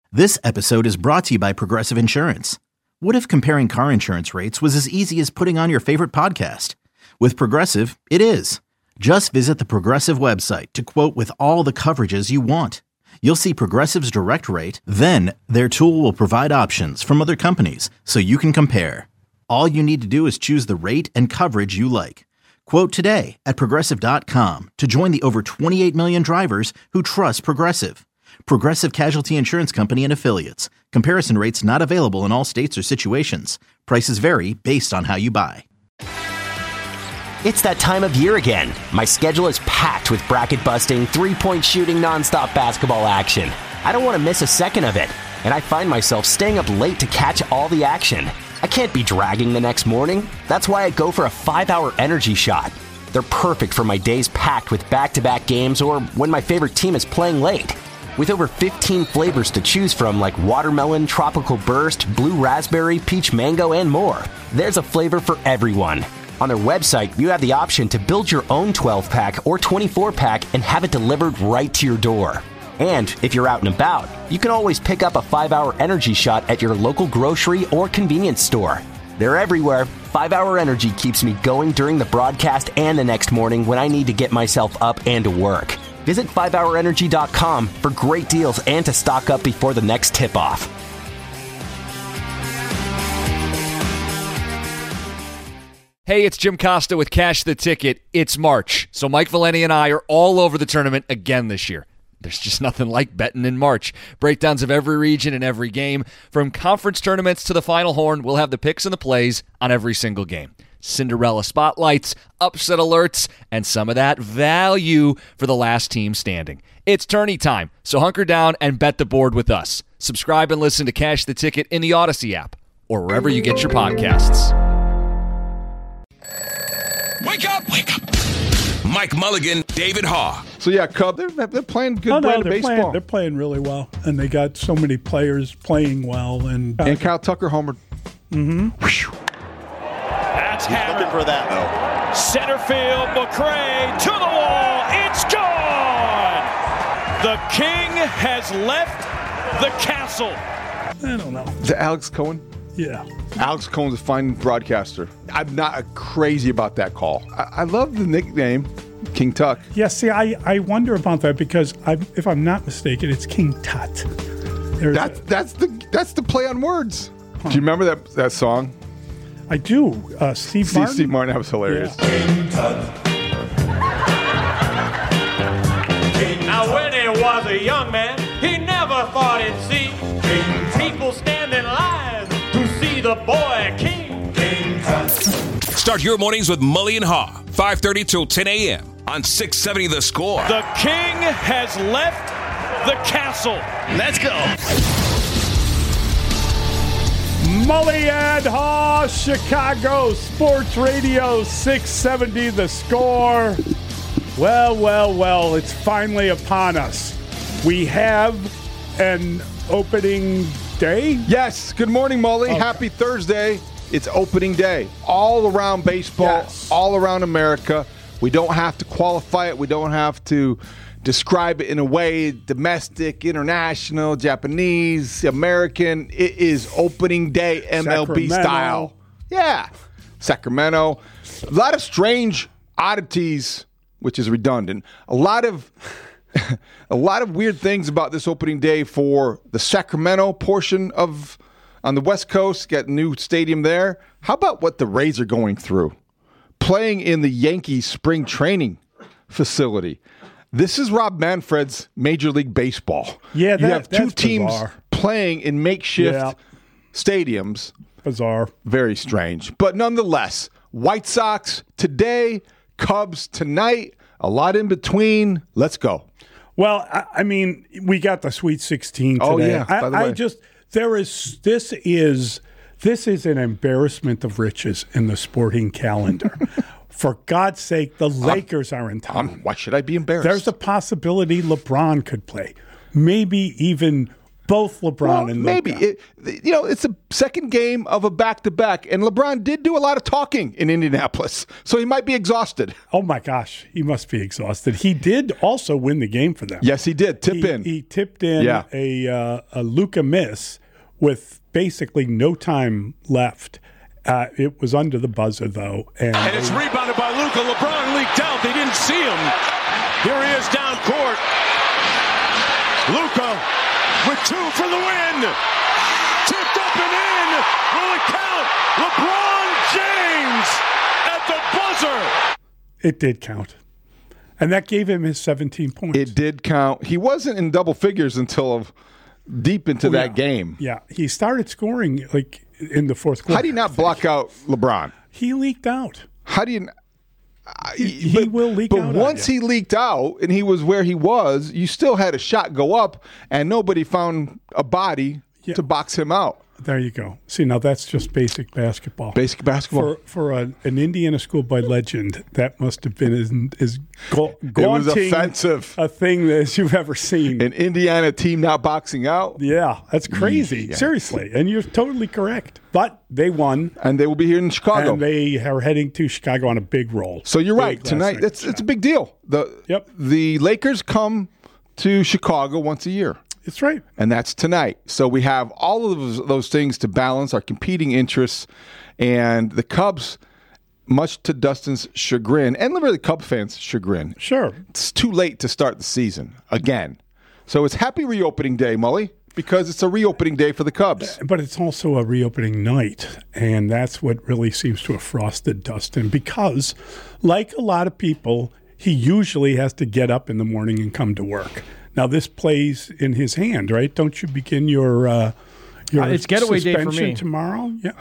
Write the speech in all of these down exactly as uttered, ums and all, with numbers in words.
This episode is brought to you by Progressive Insurance. What if comparing car insurance rates was as easy as putting on your favorite podcast? With Progressive, it is. Just visit the Progressive website to quote with all the coverages you want. You'll see Progressive's direct rate, then their tool will provide options from other companies so you can compare. All you need to do is choose the rate and coverage you like. Quote today at Progressive dot com to join the over twenty-eight million drivers who trust Progressive. Progressive Casualty Insurance Company and Affiliates. Comparison rates not available in all states or situations. Prices vary based on how you buy. It's that time of year again. My schedule is packed with bracket-busting, three-point shooting, nonstop basketball action. I don't want to miss a second of it, and I find myself staying up late to catch all the action. I can't be dragging the next morning. That's why I go for a five-hour energy shot. They're perfect for my days packed with back-to-back games or when my favorite team is playing late. With over fifteen flavors to choose from like watermelon, tropical burst, blue raspberry, peach mango, and more, there's a flavor for everyone. On their website, you have the option to build your own twelve-pack or twenty-four-pack and have it delivered right to your door. And if you're out and about, you can always pick up a five-hour energy shot at your local grocery or convenience store. They're everywhere. five-hour Energy keeps me going during the broadcast and the next morning when I need to get myself up and to work. Visit five hour energy dot com for great deals and to stock up before the next tip-off. Hey, it's Jim Costa with Cash the Ticket. It's March, so Mike Valeni and I are all over the tournament again this year. There's just nothing like betting in March. Breakdowns of every region and every game. From conference tournaments to the Final Horn, we'll have the picks and the plays on every single game. Cinderella spotlights, upset alerts, and some of that value for the last team standing. It's tourney time, so hunker down and bet the board with us. Subscribe and listen to Cash the Ticket in the Odyssey app or wherever you get your podcasts. Wake up! Wake up! Mike Mulligan, David Haugh. So, yeah, Cub, they're, they're playing good oh, no, brand of they're baseball. Playing, they're playing really well, and they got so many players playing well. And, uh, and Kyle Tucker homered. Mm-hmm. Whew. That's hammered. Looking for that, though. Center field, McRae to the wall. It's gone! The king has left the castle. I don't know. Is it Alex Cohen? Yeah. Alex Cohen's a fine broadcaster. I'm not crazy about that call. I, I love the nickname, King Tuck. Yeah, see, I, I wonder about that because I, if I'm not mistaken, it's King Tut. There's That's a, that's the that's the play on words. Huh. Do you remember that that song? I do. Uh, Steve, Steve Martin. Steve Martin, that was hilarious. Yeah. King Tut. Now, when he was a young man, he never thought he'd see King people stand in line to see the boy King. King Tut. Start your mornings with Mully and Haugh, five thirty till ten a.m. on six seventy The Score. The king has left the castle. Let's go. Mully and Haugh, Chicago Sports Radio, six seventy The Score. Well, well, well, it's finally upon us. We have an opening day? Yes. Good morning, Mully. Okay. Happy Thursday. It's opening day. All around baseball, Yes. all around America. We don't have to qualify it. We don't have to describe it in a way, domestic, international, Japanese, American. It is opening day M L B Sacramento. style. Yeah. Sacramento. A lot of strange oddities, which is redundant. A lot of a lot of weird things about this opening day for the Sacramento portion of on the West Coast. Got a new stadium there. How about what the Rays are going through? Playing in the Yankees spring training facility. This is Rob Manfred's Major League Baseball. Yeah, that, you have two that's teams bizarre. playing in makeshift Yeah. stadiums. Bizarre. Very strange. But nonetheless, White Sox today, Cubs tonight, a lot in between. Let's go. Well, I, I mean, we got the Sweet sixteen today. Oh, yeah, by the I, way. I just, there is, this is, this is an embarrassment of riches in the sporting calendar. For God's sake, the Lakers I'm, are in town. I'm, why should I be embarrassed? There's a possibility LeBron could play. Maybe even Both LeBron Well, and maybe Luka. it, you know it's a second game of a back-to-back, and LeBron did do a lot of talking in Indianapolis, so he might be exhausted. Oh my gosh, he must be exhausted. He did also win the game for them. Yes, he did tip he, in. He tipped in Yeah. a uh, a Luka miss with basically no time left. Uh, it was under the buzzer though, and, And it's rebounded by Luka. LeBron leaked out. They didn't see him. Here he is down court. Luka with two for the win. Tipped up and in. Will it count? LeBron James at the buzzer. it did count, and that gave him his seventeen points. It did count. He wasn't in double figures until deep into Oh, that yeah. game. Yeah, he started scoring like in the fourth quarter. How do you not block out LeBron? He leaked out. How do you? I- He- he will leak but out on once you. he leaked out and he was where he was, you still had a shot go up, and nobody found a body Yeah. to box him out. There you go. See, now that's just basic basketball. Basic basketball. For for a, an Indiana schoolboy legend, that must have been as, as ga- It was gaunting offensive. a thing as you've ever seen. An Indiana team not boxing out, yeah, that's crazy. Yeah. Seriously, and you're totally correct. But they won, and they will be here in Chicago. and they are heading to Chicago on a big roll. So you're Big right. last Tonight, night. that's it's a big deal. The Yep. the Lakers come to Chicago once a year. It's right. And that's tonight. So we have all of those, those things to balance our competing interests. And the Cubs, much to Dustin's chagrin, and really Cub fans' chagrin, Sure. it's too late to start the season again. So it's happy reopening day, Mully, because it's a reopening day for the Cubs. But it's also a reopening night, and that's what really seems to have frosted Dustin because, like a lot of people, he usually has to get up in the morning and come to work. Now, this plays in his hand, right? Don't you begin your uh, your Uh, it's getaway day for suspension me. tomorrow? Yeah.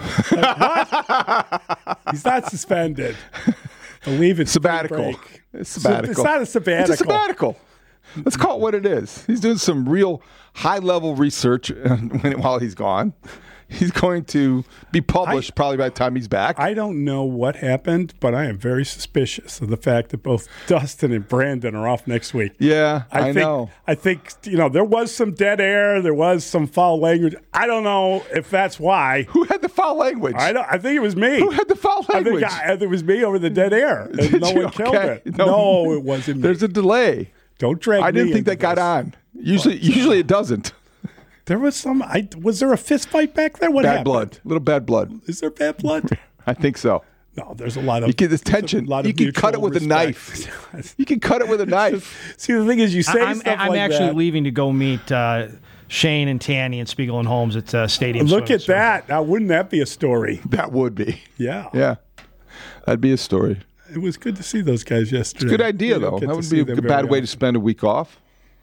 Uh, what? He's not suspended. Believe it's Sabbatical. break. It's sabbatical. It's not a sabbatical. It's a sabbatical. Let's call it what it is. He's doing some real high-level research when, while he's gone. He's going to be published I- probably by the time he's back. I don't know what happened, but I am very suspicious of the fact that both Dustin and Brandon are off next week. yeah, I, think, know. I think, you know, there was some dead air. There was some foul language. I don't know if that's why. Who had the foul language? I don't. I think it was me. Who had the foul I language? think, I, I think it was me over the dead air. And Did no you? one killed Okay. it. No. No, it wasn't me. There's a delay. Don't drag I didn't me think into that got this. on. Usually, usually it doesn't. There was some. I was there a fist fight back there? What Bad happened? blood. A little bad blood. Is there bad blood? I think so. No, there's a lot of. You get this there's a tension. lot of You can cut it mutual with a respect. knife. You can cut it with a knife. See, the thing is, you say I'm, stuff I'm like actually that. leaving to go meet uh, Shane and Tanny and Spiegel and Holmes at uh, Stadium. Look Swim. at that. Now, wouldn't that be a story? That would be. Yeah. Yeah. That'd be a story. It was good to see those guys yesterday. Good idea, You don't though. get That to would see be a them good- very bad way to often. spend a week off.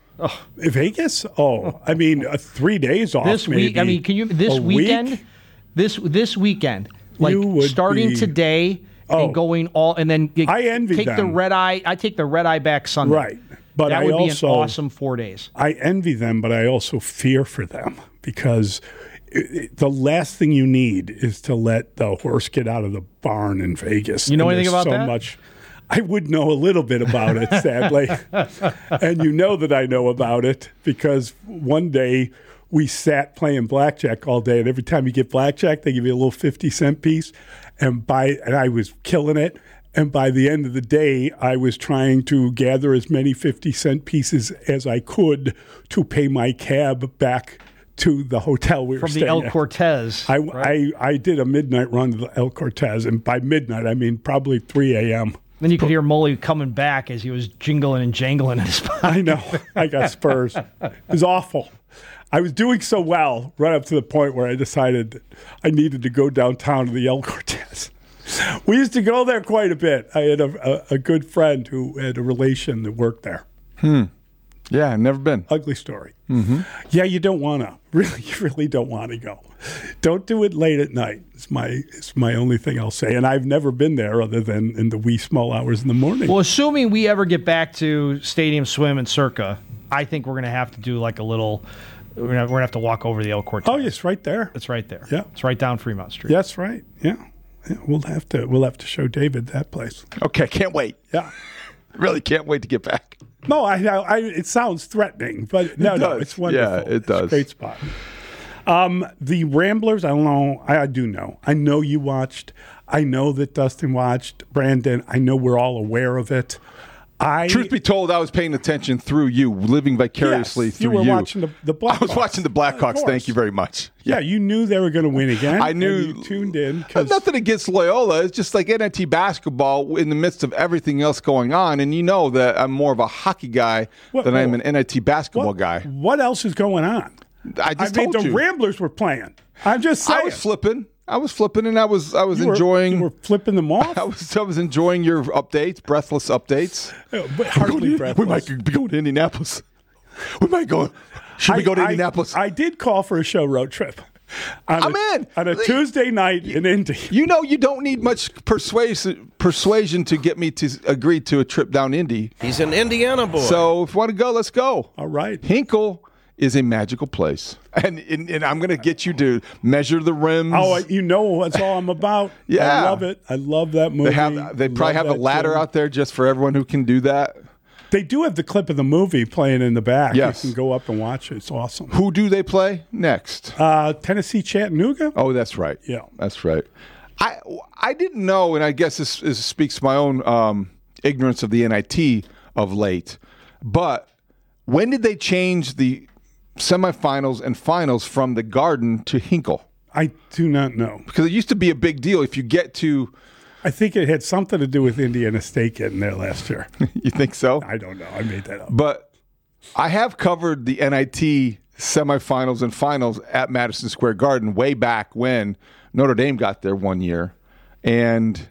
Vegas? Oh, I mean, uh, three days off. This week, maybe. I mean, can you this A weekend? week? This this weekend, like You would starting be- today Oh. and going all, and then you I envy take the them. red eye. I take the red eye back Sunday. Right. But that I would also- be an awesome four days. I envy them, but I also fear for them because it, it- the last thing you need is to let the horse get out of the barn in Vegas. You know And anything there's about so that? much. I would know a little bit about it, sadly. And you know that I know about it because one day we sat playing blackjack all day, and every time you get blackjack, they give you a little fifty cent piece. And by and I was killing it. And by the end of the day, I was trying to gather as many fifty cent pieces as I could to pay my cab back to the hotel we were From the staying El at. Cortez. I, right? I, I did a midnight run to the El Cortez, and by midnight, I mean probably three a.m. Then you could hear Mully coming back as he was jingling and jangling in his pocket. I know. I got spurs. It was awful. I was doing so well right up to the point where I decided that I needed to go downtown to the El Cortez. We used to go there quite a bit. I had a, a, a good friend who had a relation that worked there. Yeah, never been. Ugly story. Mm-hmm. Yeah, you don't want to. Really, you really don't want to go. Don't do it late at night. It's my it's my only thing I'll say. And I've never been there other than in the wee small hours in the morning. Well, assuming we ever get back to Stadium Swim and Circa, I think we're going to have to do like a little. We're going to have to walk over the El Cortez. oh, yes, right there. It's right there. Yeah. It's right down Fremont Street. Yeah, that's right. Yeah. Yeah, we'll have to we'll have to show David that place. Okay, can't wait. Yeah. Really can't wait to get back. No, I, I it sounds threatening, but no, It no, does. it's wonderful. Yeah, it does. It's a great spot. Um, the Ramblers, I don't know. I, I do know. I know you watched. I know that Dustin watched. Brandon, I know we're all aware of it. I, Truth be told, I was paying attention through you, living vicariously yes, through you. you. were watching the, the Blackhawks. I was watching the Blackhawks. Thank you very much. Yeah, you knew they were going to win again. I knew. And you tuned in. Nothing against Loyola. It's just like N I T basketball in the midst of everything else going on. And you know that I'm more of a hockey guy What- than I am what- an N I T basketball what, guy. What else is going on? I just I mean, told the you. Ramblers were playing. I'm just saying. I was flipping. I was flipping, and I was I was You were- enjoying. You were flipping them off. I was I was enjoying your updates, breathless updates. but hardly breathless. We might be going to Indianapolis. We might go. Should we I- go to I- Indianapolis? I did call for a show road trip. On I'm a, in. On a Tuesday night in Indy. You know, you don't need much persuasion persuasion to get me to agree to a trip down Indy. He's an Indiana boy. So if you want to go, let's go. All right. Hinkle is a magical place, and and, and I'm going to get you to measure the rims. Oh, you know that's all I'm about. Yeah. I love it. I love that movie. they have they probably Love have a that ladder film. out there just for everyone who can do that. They do have the clip of the movie playing in the back. Yes. You can go up and watch it. It's awesome. Who do they play next? Uh, Tennessee Chattanooga? Oh, that's right. Yeah. That's right. I I didn't know, and I guess this, this speaks to my own um, ignorance of the N I T of late, but when did they change the semifinals and finals from the Garden to Hinkle? I do not know. Because it used to be a big deal if you get to... I think it had something to do with Indiana State getting there last year. You think so? I don't know. I made that up. But I have covered the N I T semifinals and finals at Madison Square Garden way back when Notre Dame got there one year. And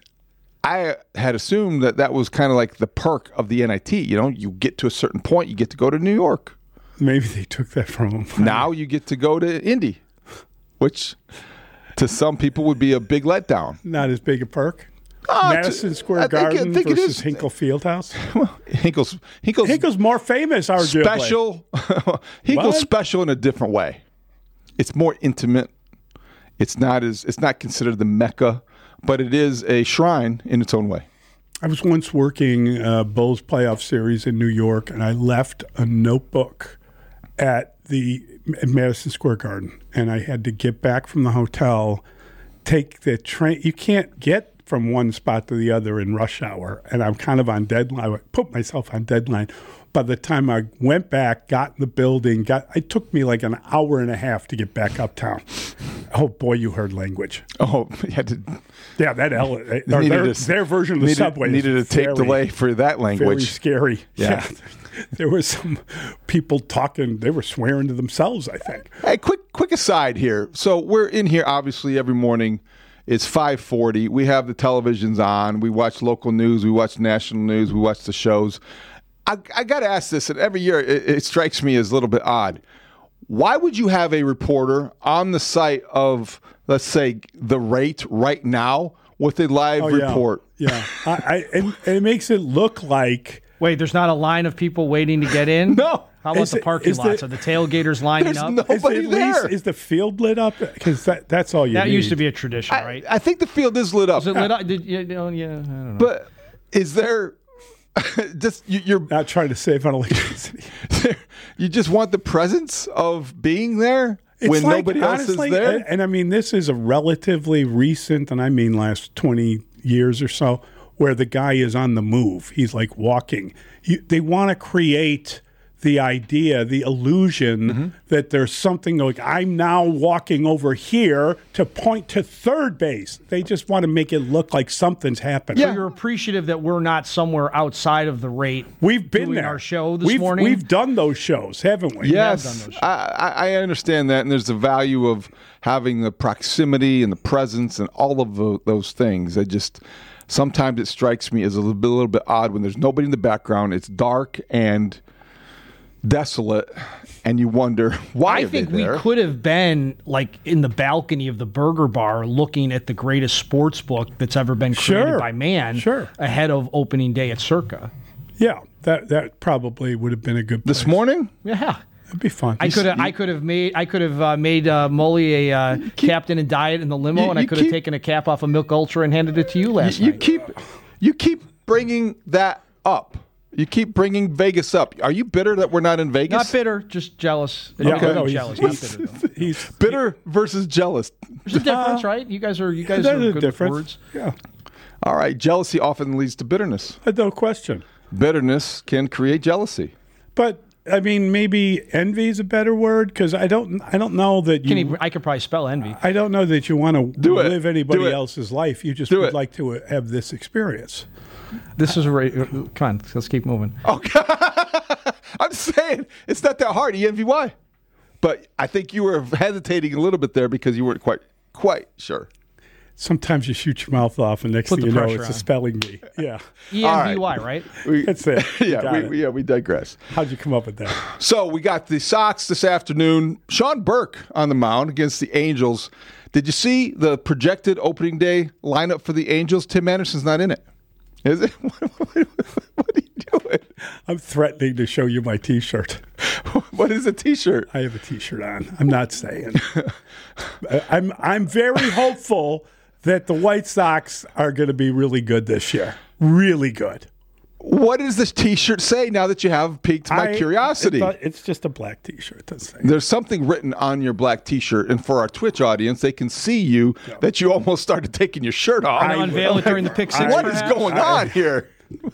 I had assumed that that was kind of like the perk of the N I T. You know, you get to a certain point, you get to go to New York. Maybe they took that from them. Now you get to go to Indy, which to some people would be a big letdown. Not as big a perk. Oh, Madison to- Square I think- I Garden think it versus is. Hinkle Fieldhouse. Hinkle's, Hinkle's, Hinkle's more famous, arguably. special. Hinkle's What? special in a different way. It's more intimate. It's not as it's not considered the Mecca, but it is a shrine in its own way. I was once working uh, Bulls playoff series in New York, and I left a notebook at the at Madison Square Garden, and I had to get back from the hotel, take the train. You can't get from one spot to the other in rush hour, and I'm kind of on deadline. I put myself on deadline. By the time I went back, got in the building, got it took me like an hour and a half to get back uptown. Oh boy, you heard language. Oh, you had to Yeah, that ele- or needed their, a- their version of the needed, subway needed a is tape very- delay for that Very language. scary. Yeah. Yeah. There were some people talking, they were swearing to themselves, I think. Hey, quick quick aside here. So we're in here obviously every morning. It's five forty. We have the televisions on. We watch local news. We watch national news. We watch the shows. I, I got to ask this, and every year it, it strikes me as a little bit odd. Why would you have a reporter on the site of, let's say, The Rate right now with a live Oh, yeah. report? Yeah. I, I, and, and it makes it look like. Wait, there's not a line of people waiting to get in? No. How about Is the it- parking is the- lots? Are the tailgaters lining There's up? no- Is, Nobody it at least, there. is the field lit up? Because that, that's all you that need. used to be a tradition, I, right? I think the field is lit up. Is it lit up? Did you, you know, yeah, I don't know. But is there just you, you're Not trying to save on electricity. you just want the presence of being there It's when like, nobody else honestly, is there? And, and I mean, this is a relatively recent, and I mean last twenty years or so, where the guy is on the move. He's like walking. You, they want to create the idea, the illusion Mm-hmm. that there's something like, I'm now walking over here to point to third base. They just want to make it look like something's happening. So you're appreciative that we're not somewhere outside of the rate. We've been doing there. our show this we've, morning. We've done those shows, haven't we? Yes, I, I I understand that, and there's the value of having the proximity and the presence and all of the, those things. I just sometimes it strikes me as a little bit, a little bit odd when there's nobody in the background. It's dark and desolate, and you wonder why. I are think they we there? could have been like in the balcony of the Burger Bar looking at the greatest sports book that's ever been created Sure. by man Sure. ahead of opening day at Circa. Yeah, that that probably would have been a good place. This morning. Yeah. It'd be fun. I could have. I could have made. I could have uh, made uh, Mully a uh, captain and diet in the limo, you- and I you could have keep- taken a cap off of Milk Ultra and handed it to you last You night. keep you keep bringing that up. You keep bringing Vegas up. Are you bitter that we're not in Vegas? Not bitter, just jealous. Yeah, Okay. no, he's- jealous, he's- not bitter. Though. He's Bitter versus jealous. There's a difference, right? You guys are you guys There's are a good difference. with words. Yeah, All right. Jealousy often leads to bitterness. no question. Bitterness can create jealousy. But I mean, maybe envy is a better word because I don't. I don't know that you. Can he, I could probably spell envy. I don't know that you want to Do it. live anybody Do it. else's life. You just Do would it. like to have this experience. This is a ra- come on. Let's keep moving. Okay. I'm saying it's not that hard. E N V Y. But I think you were hesitating a little bit there because you weren't quite quite sure. Sometimes you shoot your mouth off, and next Put thing the you know, pressure it's a on. spelling bee. Yeah, E N V Y, right? We, that's it. You yeah, got we, it. we- yeah, we digress. How'd you come up with that? So we got the Sox this afternoon. Sean Burke on the mound against the Angels. Did you see the projected opening day lineup for the Angels? Tim Anderson's not in it. Is it? What are you doing? I'm threatening to show you my T-shirt. What is a T-shirt? I have a T-shirt on. I'm not saying. I'm I'm very hopeful that the White Sox are going to be really good this year. Really good. What does this T-shirt say now that you have piqued my I- curiosity? It's, it's just a black T-shirt. That's it. There's something written on your black T-shirt, and for our Twitch audience, they can see you that you almost started taking your shirt off. I'm gonna unveil it during the pick six. What is perhaps? going on here?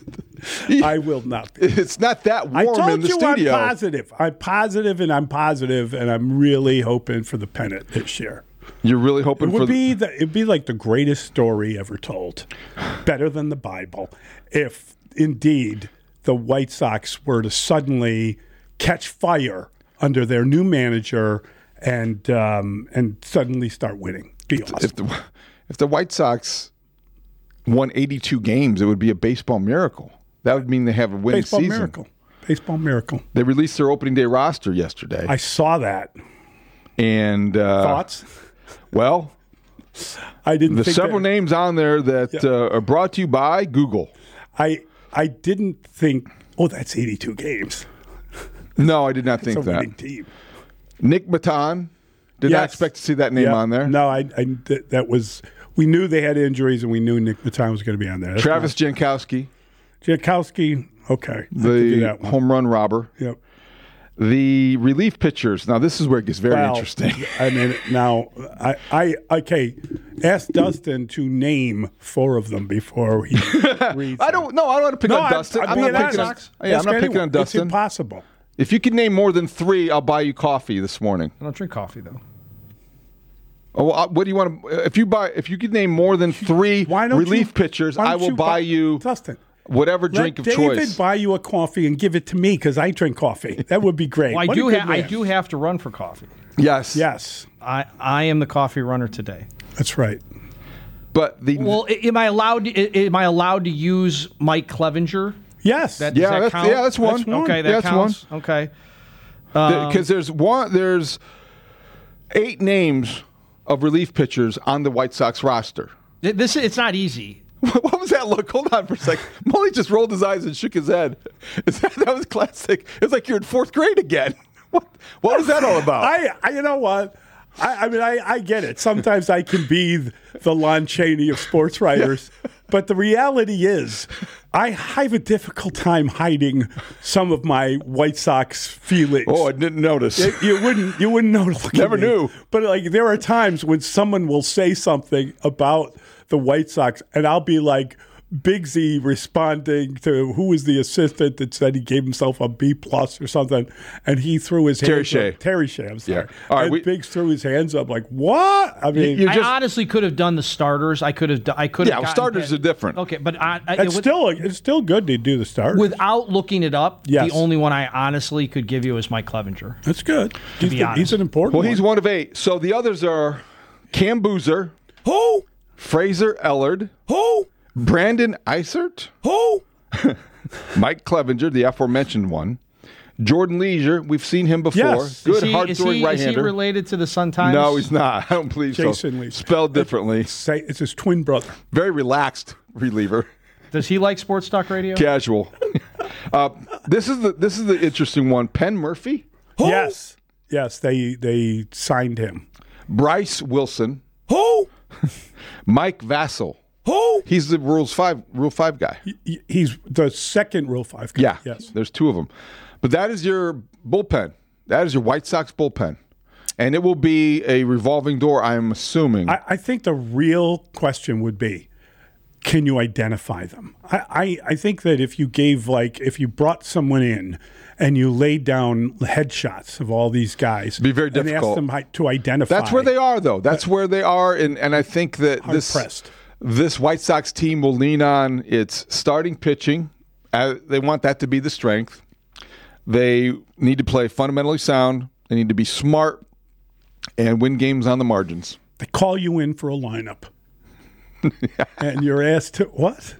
I will not be. It's not that I warm told in the you studio. I'm positive. I'm positive, and I'm positive, and I'm really hoping for the pennant this year. You're really hoping It for would the, be the, it'd be like the greatest story ever told, better than the Bible, if indeed the White Sox were to suddenly catch fire under their new manager and um, and suddenly start winning. Be awesome. if the if the White Sox won eighty-two games, it would be a baseball miracle. That would mean they have a winning Baseball season. miracle. Baseball miracle. They released their opening day roster yesterday, I saw that. and uh, Thoughts? well, I didn't. there's think several that, names on there that Yeah. uh, are brought to you by Google. I I didn't think. Oh, that's eighty-two games. No, I did not It's think a that. winning team. Nick Maton, did not Yes. expect to see that name Yeah. on there. No, I, I th- that was. We knew they had injuries, and we knew Nick Maton was going to be on there. That's Travis Jankowski, not- Jankowski. Okay, I'll give you the that one. home run robber. Yep. The relief pitchers. Now, this is where it gets very Well, interesting. I mean, now I, I okay. Ask Dustin to name four of them before he reads. I don't. No, I don't want to pick No, on I- Dustin. I'm I'm, being not picking on. honest. Yeah, I'm Ask not picking anyone. on Dustin. It's impossible. If you can name more than three, I'll buy you coffee this morning. I don't drink coffee though. Oh, well, uh, what do you want to? If you buy, if you could name more than three Why don't relief you, pitchers, why I don't will you buy you Dustin. whatever drink Let of David choice. buy you a coffee and give it to me because I drink coffee. That would be great. Well, I What a do. good Ha- I man. do have to run for coffee. Yes. Yes, I I am the coffee runner today. that's right. But the Well, i- am I allowed? To, i- am I allowed to use Mike Clevenger? Yes. That, Yeah, does that that's- count? yeah, that's one. That's one. Okay, that Yeah, that's counts. Okay. because there's one there's eight names of relief pitchers on the White Sox roster. Th- This it's not easy. What was that look? Hold on for a second. Mully just rolled his eyes and shook his head. Is that, that was classic. It's like you're in fourth grade again. What, what was that all about? I, I you know what? I, I mean, I, I get it. Sometimes I can be the Lon Chaney of sports writers, but the reality is, I have a difficult time hiding some of my White Sox feelings. oh, I didn't notice. You- you wouldn't you wouldn't know. to look at Never me. knew. But like there are times when someone will say something about the White Sox, and I'll be like Bigsy responding to who was the assistant that said he gave himself a B plus or something, and he threw his Terry hands Shea. up. Terry Shea, I'm sorry. Yeah. All right, and we- Biggs threw his hands up like what? I mean, You're I just- honestly could have done the starters. I could have. do- I could have. Yeah, gotten starters that- are different. Okay, but I, I, it's with- still it's still good to do the start. without looking it up, Yes. the only one I honestly could give you is Mike Clevenger. That's good. He's, be the- honest. he's an important. Well, he's one. one of eight. So the others are Cam Boozer, Who? Fraser Ellard, Who? Brandon Eisert, Who? Mike Clevenger, the aforementioned one, Jordan Leisure. We've seen him before. Yes. Good is he, hard is throwing he, right is he hander. related to the Sun Times? No, he's not. I don't believe Jason so. Leisure. Spelled differently. Say it's his twin brother. Very relaxed reliever. Does he like Sports Talk Radio? Casual. uh, this is the this is the interesting one. Penn Murphy, Yes. Yes, they they signed him. Bryce Wilson, Who? Mike Vassell, Who? He's the rules five Rule Five guy. He, he's the second Rule Five guy. Yeah, yes. There's two of them, but that is your bullpen. That is your White Sox bullpen, and it will be a revolving door. I'm assuming. I, I think the real question would be, can you identify them? I, I, I think that if you gave, like, if you brought someone in and you laid down headshots of all these guys, It'd be very and difficult asked them hi- to identify. That's where they are, though. That's where they are, and, and I think that this Hard-pressed. this White Sox team will lean on its starting pitching. Uh, they want that to be the strength. They need to play fundamentally sound. They need to be smart and win games on the margins. They call you in for a lineup. And you're asked to what?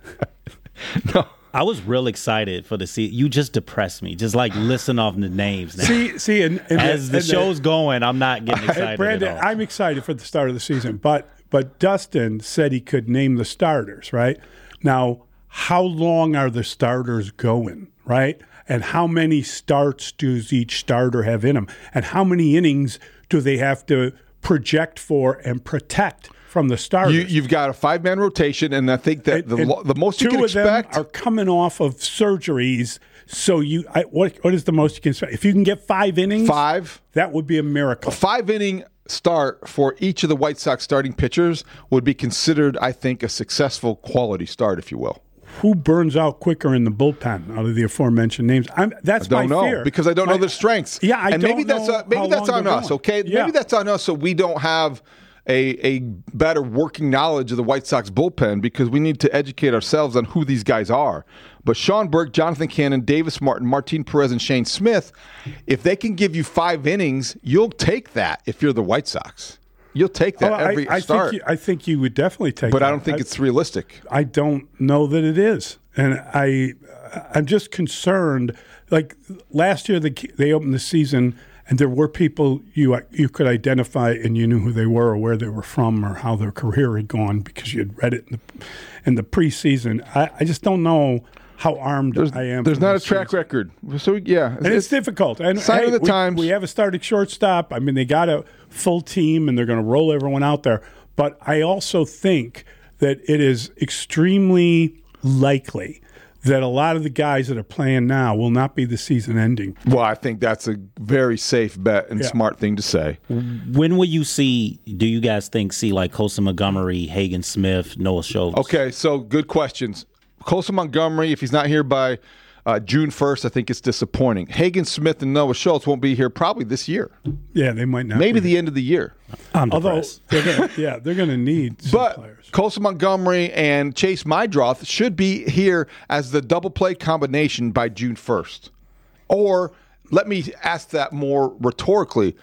No. I was real excited for the season. You just depressed me. Just like listen off the names now. See, see, and, and as the, and show's going, I'm not getting excited. Brandon, at all. I'm excited for the start of the season, but but Dustin said he could name the starters. Right now, how long are the starters going? Right, and how many starts does each starter have in them? And how many innings do they have to project for and protect from the starters? You, you've got a five-man rotation, and I think that the, And lo- the most you two can of them expect are coming off of surgeries. So you, I, what what is the most you can expect? If you can get five innings, five that would be a miracle. a five-inning start for each of the White Sox starting pitchers would be considered, I think, a successful quality start, if you will. Who burns out quicker in the bullpen out of the aforementioned names? I'm, that's I don't my know fear. because I don't My- know their strengths. Yeah, I and don't maybe that's know uh, maybe how that's long on they're us. going. Okay, Yeah. maybe that's on us. So we don't have a a better working knowledge of the White Sox bullpen because we need to educate ourselves on who these guys are. But Sean Burke, Jonathan Cannon, Davis Martin, Martin Perez, and Shane Smith, if they can give you five innings, you'll take that. If you're the White Sox, you'll take that Oh, I- every I, start. Think you, I think you would definitely take but that. I don't think it's realistic. I don't know that it is, and I, I'm just concerned. Like last year, the, they opened the season, and there were people you you could identify, and you knew who they were, or where they were from, or how their career had gone because you had read it in the, in the preseason. I, I just don't know how armed There's, I am. there's for not a this track season. record. So yeah, And it's, difficult. And sign hey, of the we, times. we have a starting shortstop. I mean, they got a full team, and they're going to roll everyone out there. But I also think that it is extremely likely that a lot of the guys that are playing now will not be the season ending. Well, I think that's a very safe bet and Yeah. smart thing to say. When will you see, do you guys think, see like Colson Montgomery, Hagen Smith, Noah Schultz? Okay, so good questions. Colson Montgomery, if he's not here by uh, June first, I think it's disappointing. Hagen Smith and Noah Schultz won't be here probably this year. Yeah, they might not. Maybe be. the end of the year. I'm Although, depressed. they're gonna, yeah, they're going to need some But players. Colson Montgomery and Chase Mydroth should be here as the double play combination by June first. Or let me ask that more rhetorically.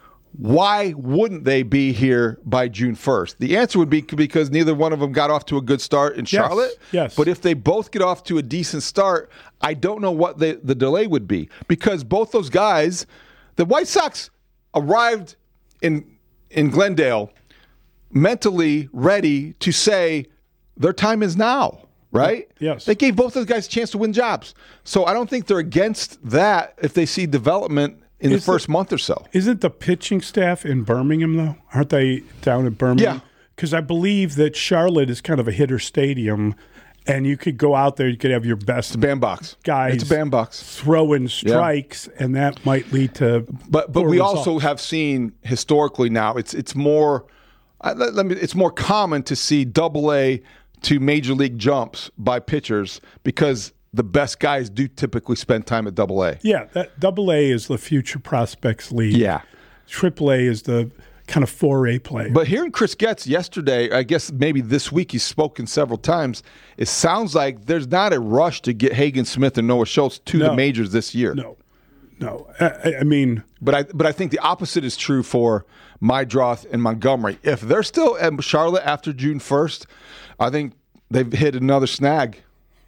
Why wouldn't they be here by June first? The answer would be because neither one of them got off to a good start in Charlotte. yes. But if they both get off to a decent start, I don't know what the, the delay would be. Because both those guys, the White Sox arrived in in Glendale mentally ready to say their time is now, right? Yes. They gave both those guys a chance to win jobs. So I don't think they're against that if they see development in Is the first the- month or so. Isn't the pitching staff in Birmingham, though? Aren't they down in Birmingham? Yeah. Because I believe that Charlotte is kind of a hitter stadium, and you could go out there, you could have your best Bandbox. guys It's a bandbox. throwing strikes, and that might lead to. But but poor we results. also have seen historically now it's it's more uh, let, let me it's more common to see double A to major league jumps by pitchers because the best guys do typically spend time at double A. Yeah, that double A is the future prospects league. Yeah. Triple A is the kind of four A player. But hearing Chris Getz yesterday, I guess maybe this week he's spoken several times, it sounds like there's not a rush to get Hagen Smith and Noah Schultz to No. the majors this year. no, no. I, I mean, But I but I think the opposite is true for Mydroth and Montgomery. If they're still at Charlotte after June first, I think they've hit another snag.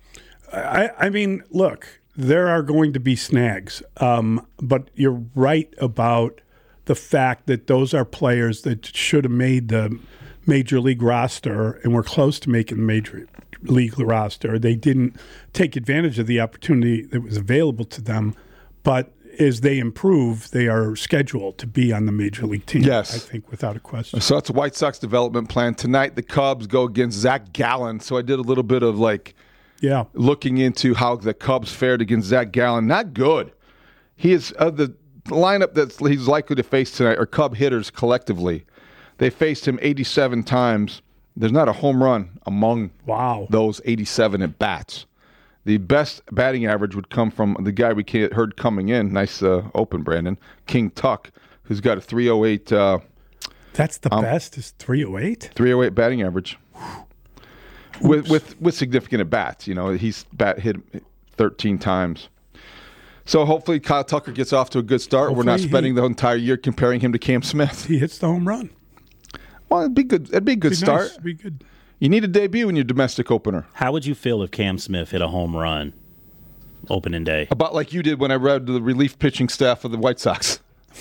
I, I mean, look, there are going to be snags, um, but you're right about the fact that those are players that should have made the major league roster and were close to making the major league roster. They didn't take advantage of the opportunity that was available to them. But as they improve, they are scheduled to be on the major league team. Yes. I think without a question. So that's a White Sox development plan. Tonight, the Cubs go against Zach Gallen. So I did a little bit of like yeah, looking into how the Cubs fared against Zach Gallen. Not good. He is uh, the lineup that he's likely to face tonight are Cub hitters collectively. They faced him eighty-seven times. There's not a home run among wow. those eighty-seven at bats. The best batting average would come from the guy we heard coming in. Nice uh, open, Brandon. King Tuck, who's got a three oh eight. Uh, That's the um, best, is three oh eight? three oh eight batting average. With, with with significant at bats. You know, he's bat hit thirteen times. So hopefully Kyle Tucker gets off to a good start. Hopefully We're not spending he, the entire year comparing him to Cam Smith. He hits the home run. Well, it'd be good. It'd be a good It'd be start. Nice. It'd be good. You need a debut in your domestic opener. How would you feel if Cam Smith hit a home run opening day? About like you did when I read the relief pitching staff of the White Sox.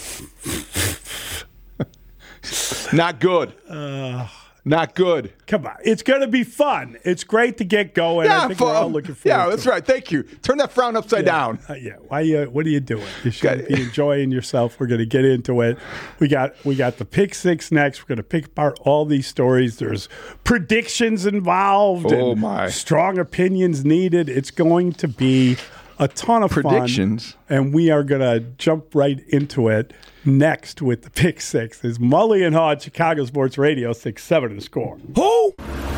Not good. Uh, Not good. Come on. It's going to be fun. It's great to get going. Yeah, I think fun. we're all looking forward Yeah, to that's it. right. Thank you. Turn that frown upside yeah. down. Uh, yeah. Why? Uh, what are you doing? You should be enjoying yourself. We're going to get into it. We got we got the pick six next. We're going to pick apart all these stories. There's predictions involved. Oh and my! Strong opinions needed. It's going to be a ton of predictions, fun, and we are going to jump right into it next with the pick six. Is Mully and Haw at Chicago Sports Radio six seven The Score. Who?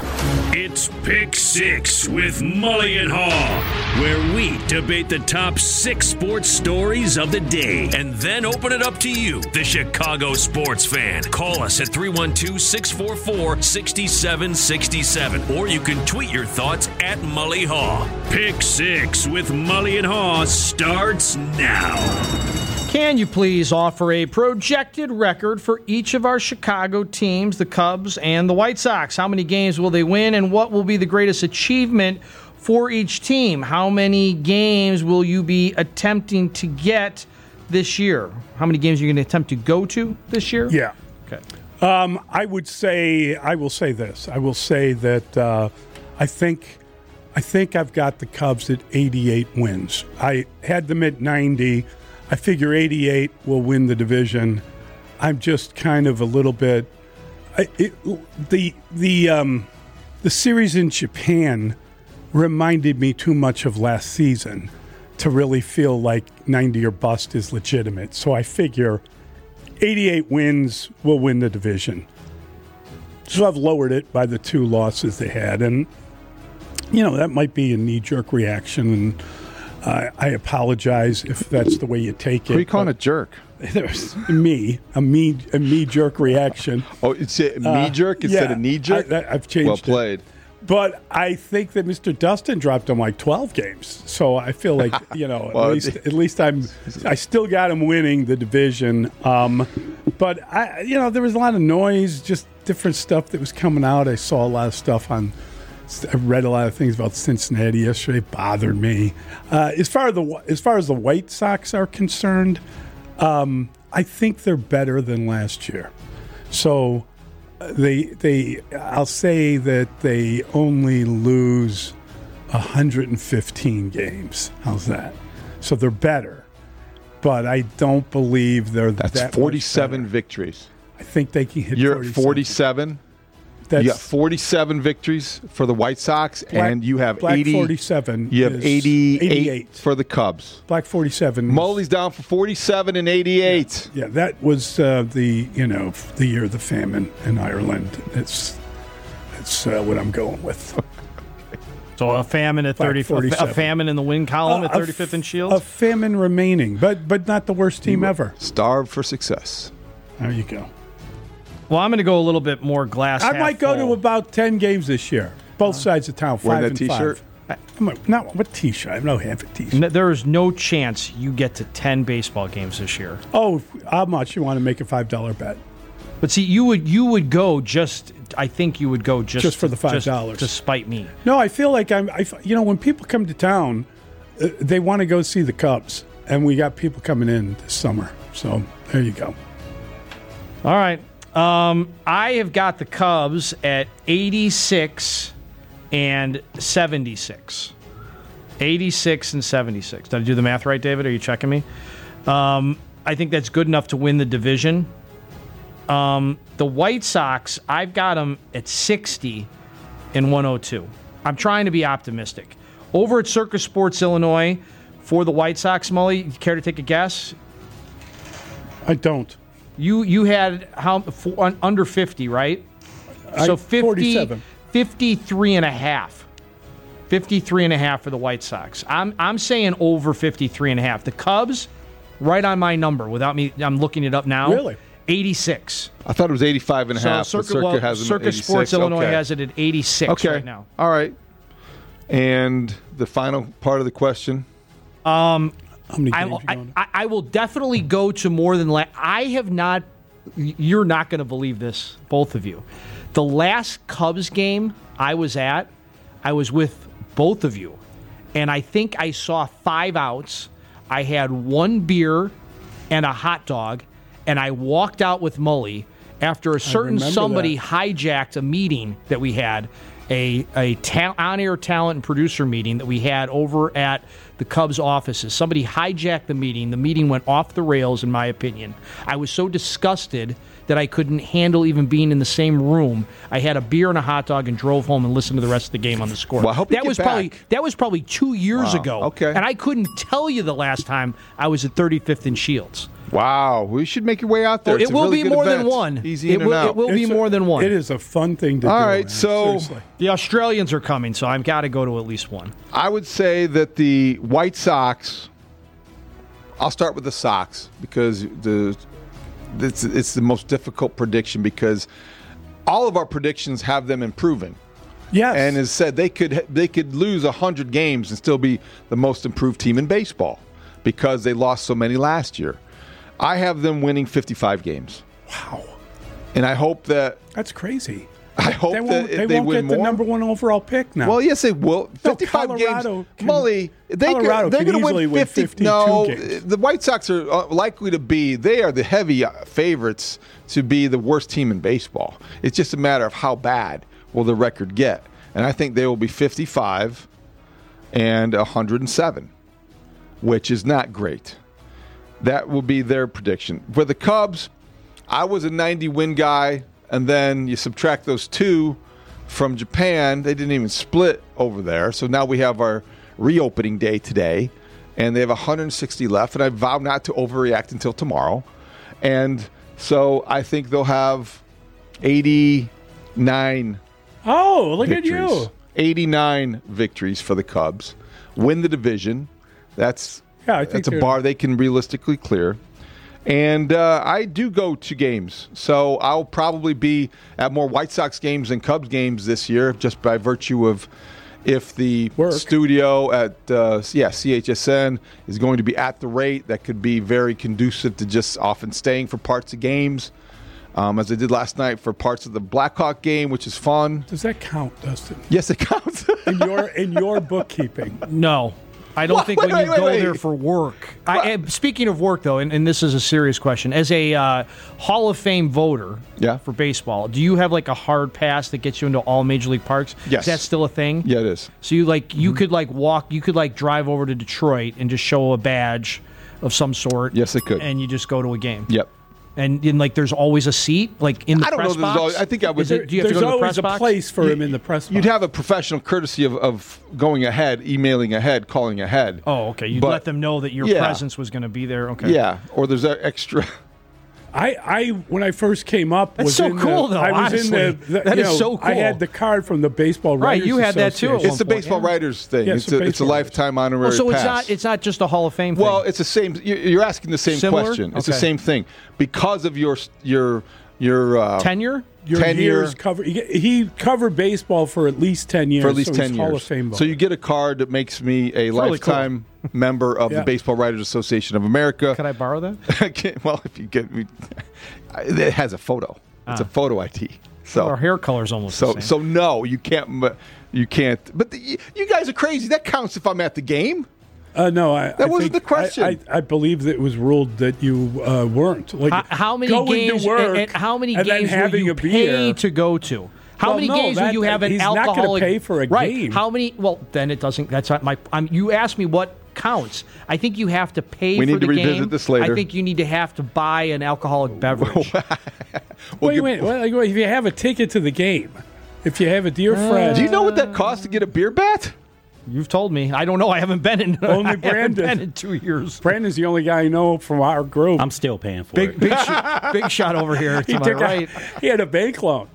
It's Pick Six with Mully and Haw, where we debate the top six sports stories of the day and then open it up to you, the Chicago sports fan. Call us at three one two, six four four, six seven six seven, or you can tweet your thoughts at Mully Haw. Pick Six with Mully and Haw starts now. Can you please offer a projected record for each of our Chicago teams, the Cubs and the White Sox? How many games will they win, and what will be the greatest achievement for each team? How many games will you be attempting to get this year? How many games are you going to attempt to go to this year? Yeah. Okay. Um, I would say, I will say this. I will say that uh, I think I think I've got the Cubs at eighty-eight wins. I had them at ninety. I figure eighty-eight will win the division. I'm just kind of a little bit. I, it, the the um, the series in Japan reminded me too much of last season to really feel like ninety or bust is legitimate. So I figure eighty-eight wins will win the division. So I've lowered it by the two losses they had, and you know that might be a knee-jerk reaction, and Uh, I apologize if that's the way you take it. Who are you calling a jerk? There's me, a me, a me jerk reaction. Oh, it's a me Uh, jerk instead yeah, of knee jerk? I, I've changed Well played. it. But I think that Mister Dustin dropped him like twelve games, so I feel like you know Well, at least at least I'm I still got him winning the division. Um, but I you know there was a lot of noise, just different stuff that was coming out. I saw a lot of stuff on. I read a lot of things about Cincinnati yesterday. It bothered me. Uh, as far as the as far as the White Sox are concerned, um, I think they're better than last year. So uh, they they I'll say that they only lose one hundred fifteen games. How's that? So they're better, but I don't believe they're That's that forty-seven much better. victories. I think they can hit. You're forty-seven. at forty-seven. That's, you got forty-seven victories for the White Sox, Black, and you have Black eighty. forty-seven. You have is eighty-eight, eighty-eight for the Cubs. Black forty-seven. Mully's down for forty-seven and eighty-eight. Yeah, yeah that was uh, the you know the year of the famine in Ireland. That's that's uh, what I'm going with. So a famine at thirty, a famine in the win column uh, at thirty-fifth and Shields. A famine remaining, but but not the worst team ever. Starved for success. There you go. Well, I'm going to go a little bit more glass. I half might go full. to about ten games this year. Both sides of town. Wearing Five that and T-shirt? five. I, I'm a, not what T-shirt. I don't have a T-shirt. No, there is no chance you get to ten baseball games this year. Oh, how much you want to make a five dollar bet? But see, you would you would go just. I think you would go just Just for the five just dollars. to spite me. No, I feel like I'm. I, you know, when people come to town, uh, they want to go see the Cubs, and we got people coming in this summer. So there you go. All right. Um, I have got the Cubs at eighty-six and seventy-six. eighty-six and seventy-six. Did I do the math right, David? Are you checking me? Um, I think that's good enough to win the division. Um, the White Sox, I've got them at sixty and one oh two. I'm trying to be optimistic. Over at Circus Sports Illinois for the White Sox, Mully, you care to take a guess? I don't. You you had how for, under fifty, right? So fifty, forty-seven. fifty-three and a half. fifty-three and a half for the White Sox. I'm I'm saying over fifty-three and a half. The Cubs, right on my number without me, I'm looking it up now. Really? eighty-six. I thought it was eighty-five and a So half. Circuit, Circuit well, has them at Circus eighty-six. Sports Illinois Okay. has it at eighty-six okay. right now. All right. And the final part of the question. Um, How many I, games you I, going to? I, I will definitely go to more than la- I have not. You're not going to believe this, both of you. The last Cubs game I was at, I was with both of you, and I think I saw five outs. I had one beer and a hot dog, and I walked out with Mully after a certain remember somebody that. hijacked a meeting that we had, a, a ta- on-air talent and producer meeting that we had over at the Cubs offices. Somebody hijacked the meeting. The meeting went off the rails, in my opinion. I was so disgusted that I couldn't handle even being in the same room. I had a beer and a hot dog and drove home and listened to the rest of the game on the score. Well, I hope you that get was probably back. that was probably two years Wow, ago. okay. And I couldn't tell you the last time I was at thirty-fifth and Shields. Wow. We should make your way out there. Oh, It's it a will really be good more than event. one. Easy It in and will- out. it will be It's a- more than one. It is a fun thing to All do. right, man. so- Seriously. The Australians are coming, so I've got to go to at least one. I would say that the White Sox, I'll start with the Sox because the it's, it's the most difficult prediction because all of our predictions have them improving. Yes. And as said, they could they could lose one hundred games and still be the most improved team in baseball because they lost so many last year. I have them winning fifty-five games. Wow. And I hope that That's crazy. I hope they that won't, if they they won't win get the more. number one overall pick now. Well, yes, they will. No, fifty-five Colorado games. can- Mully, they Colorado could, they're can going to easily win win fifty. fifty-two No, games. the White Sox are uh, likely to be. They are the heavy uh, favorites to be the worst team in baseball. It's just a matter of how bad will the record get, and I think they will be fifty-five and one hundred seven, which is not great. That will be their prediction. For the Cubs, I was a ninety win guy, and then you subtract those two from Japan. They didn't even split over there. So now we have our reopening day today, and they have one hundred sixty left, and I vow not to overreact until tomorrow. And so I think they'll have eighty-nine oh, look victories. at you. eighty-nine victories for the Cubs. Win the division. That's Yeah, I think that's a they're- bar they can realistically clear. And uh, I do go to games. So I'll probably be at more White Sox games than Cubs games this year just by virtue of if the Work. studio at uh, yeah C H S N is going to be at the rate, that could be very conducive to just often staying for parts of games. Um, as I did last night for parts of the Blackhawk game, which is fun. Does that count, Dustin? Yes, it counts. In your in your bookkeeping? No. I don't What? think Wait, when you wait, go wait. there for work. I, and speaking of work, though, and, and this is a serious question, as a uh, Hall of Fame voter Yeah. for baseball, do you have like a hard pass that gets you into all major league parks? Yes. Is that still a thing? Yeah, it is. So you like you Mm-hmm. could like walk, you could like drive over to Detroit and just show a badge of some sort. Yes, it could. And you just go to a game. Yep. And, and like there's always a seat like in the I don't know press if there's box. always- I think I would- Is it, do you have to There's go to the always press a box? place for him in the press box. You'd have a professional courtesy of, of going ahead, emailing ahead, calling ahead. Oh, okay. You'd But- let them know that your yeah. presence was going to be there. Okay. Yeah, or there's that extra. I, I when I first came up That's was so in cool, the, though, I was honestly. in the, the That you is know, so I cool. had the card from the Baseball Right, Writers you had that, too, at Association. It's the one point, baseball yeah. writers thing. Yeah, it's, it's the a, it's a baseball lifetime honorary Oh, so it's pass. not it's not just a Hall of Fame thing. Well, it's the same. you- You're asking the same Similar? question. It's the Okay. same thing because of your your your uh, tenure. Your tenure. years cover. He, he covered baseball for at least ten years. for at least so ten he's years. Hall of Fame so voter. you get a card that makes me a really lifetime member of Yeah. the Baseball Writers Association of America. Could I borrow that? I can't- well, if you get me, it has a photo. It's a photo I D. So Our hair color's almost So, the same. so no, you can't. m- You can't. But the, you guys are crazy. That counts if I'm at the game. Uh, no, I, That I wasn't think- the question. I, I, I believe that it was ruled that you uh, weren't. Like how, how many going games? To work and, and how many and then games will having you a pay beer. to go to? How Well, many no, games will that- you have an he's not gonna alcoholic? pay for a right. game. How many? Well, then it doesn't. That's not my. I'm, you asked me what counts. I think you have to pay we for need the to game. revisit this later. I think you need to have to buy an alcoholic beverage. We'll wait, give- wait, wait, wait. If you have a ticket to the game, if you have a dear friend. Do you know what that costs to get a beer bat? You've told me. I don't know. I haven't been in. Only I haven't Brandon. been in two years. Brandon's the only guy I know from our group. I'm still paying for Big, it. big, sh- big shot over here. To he, my took right. a, he had a bank loan.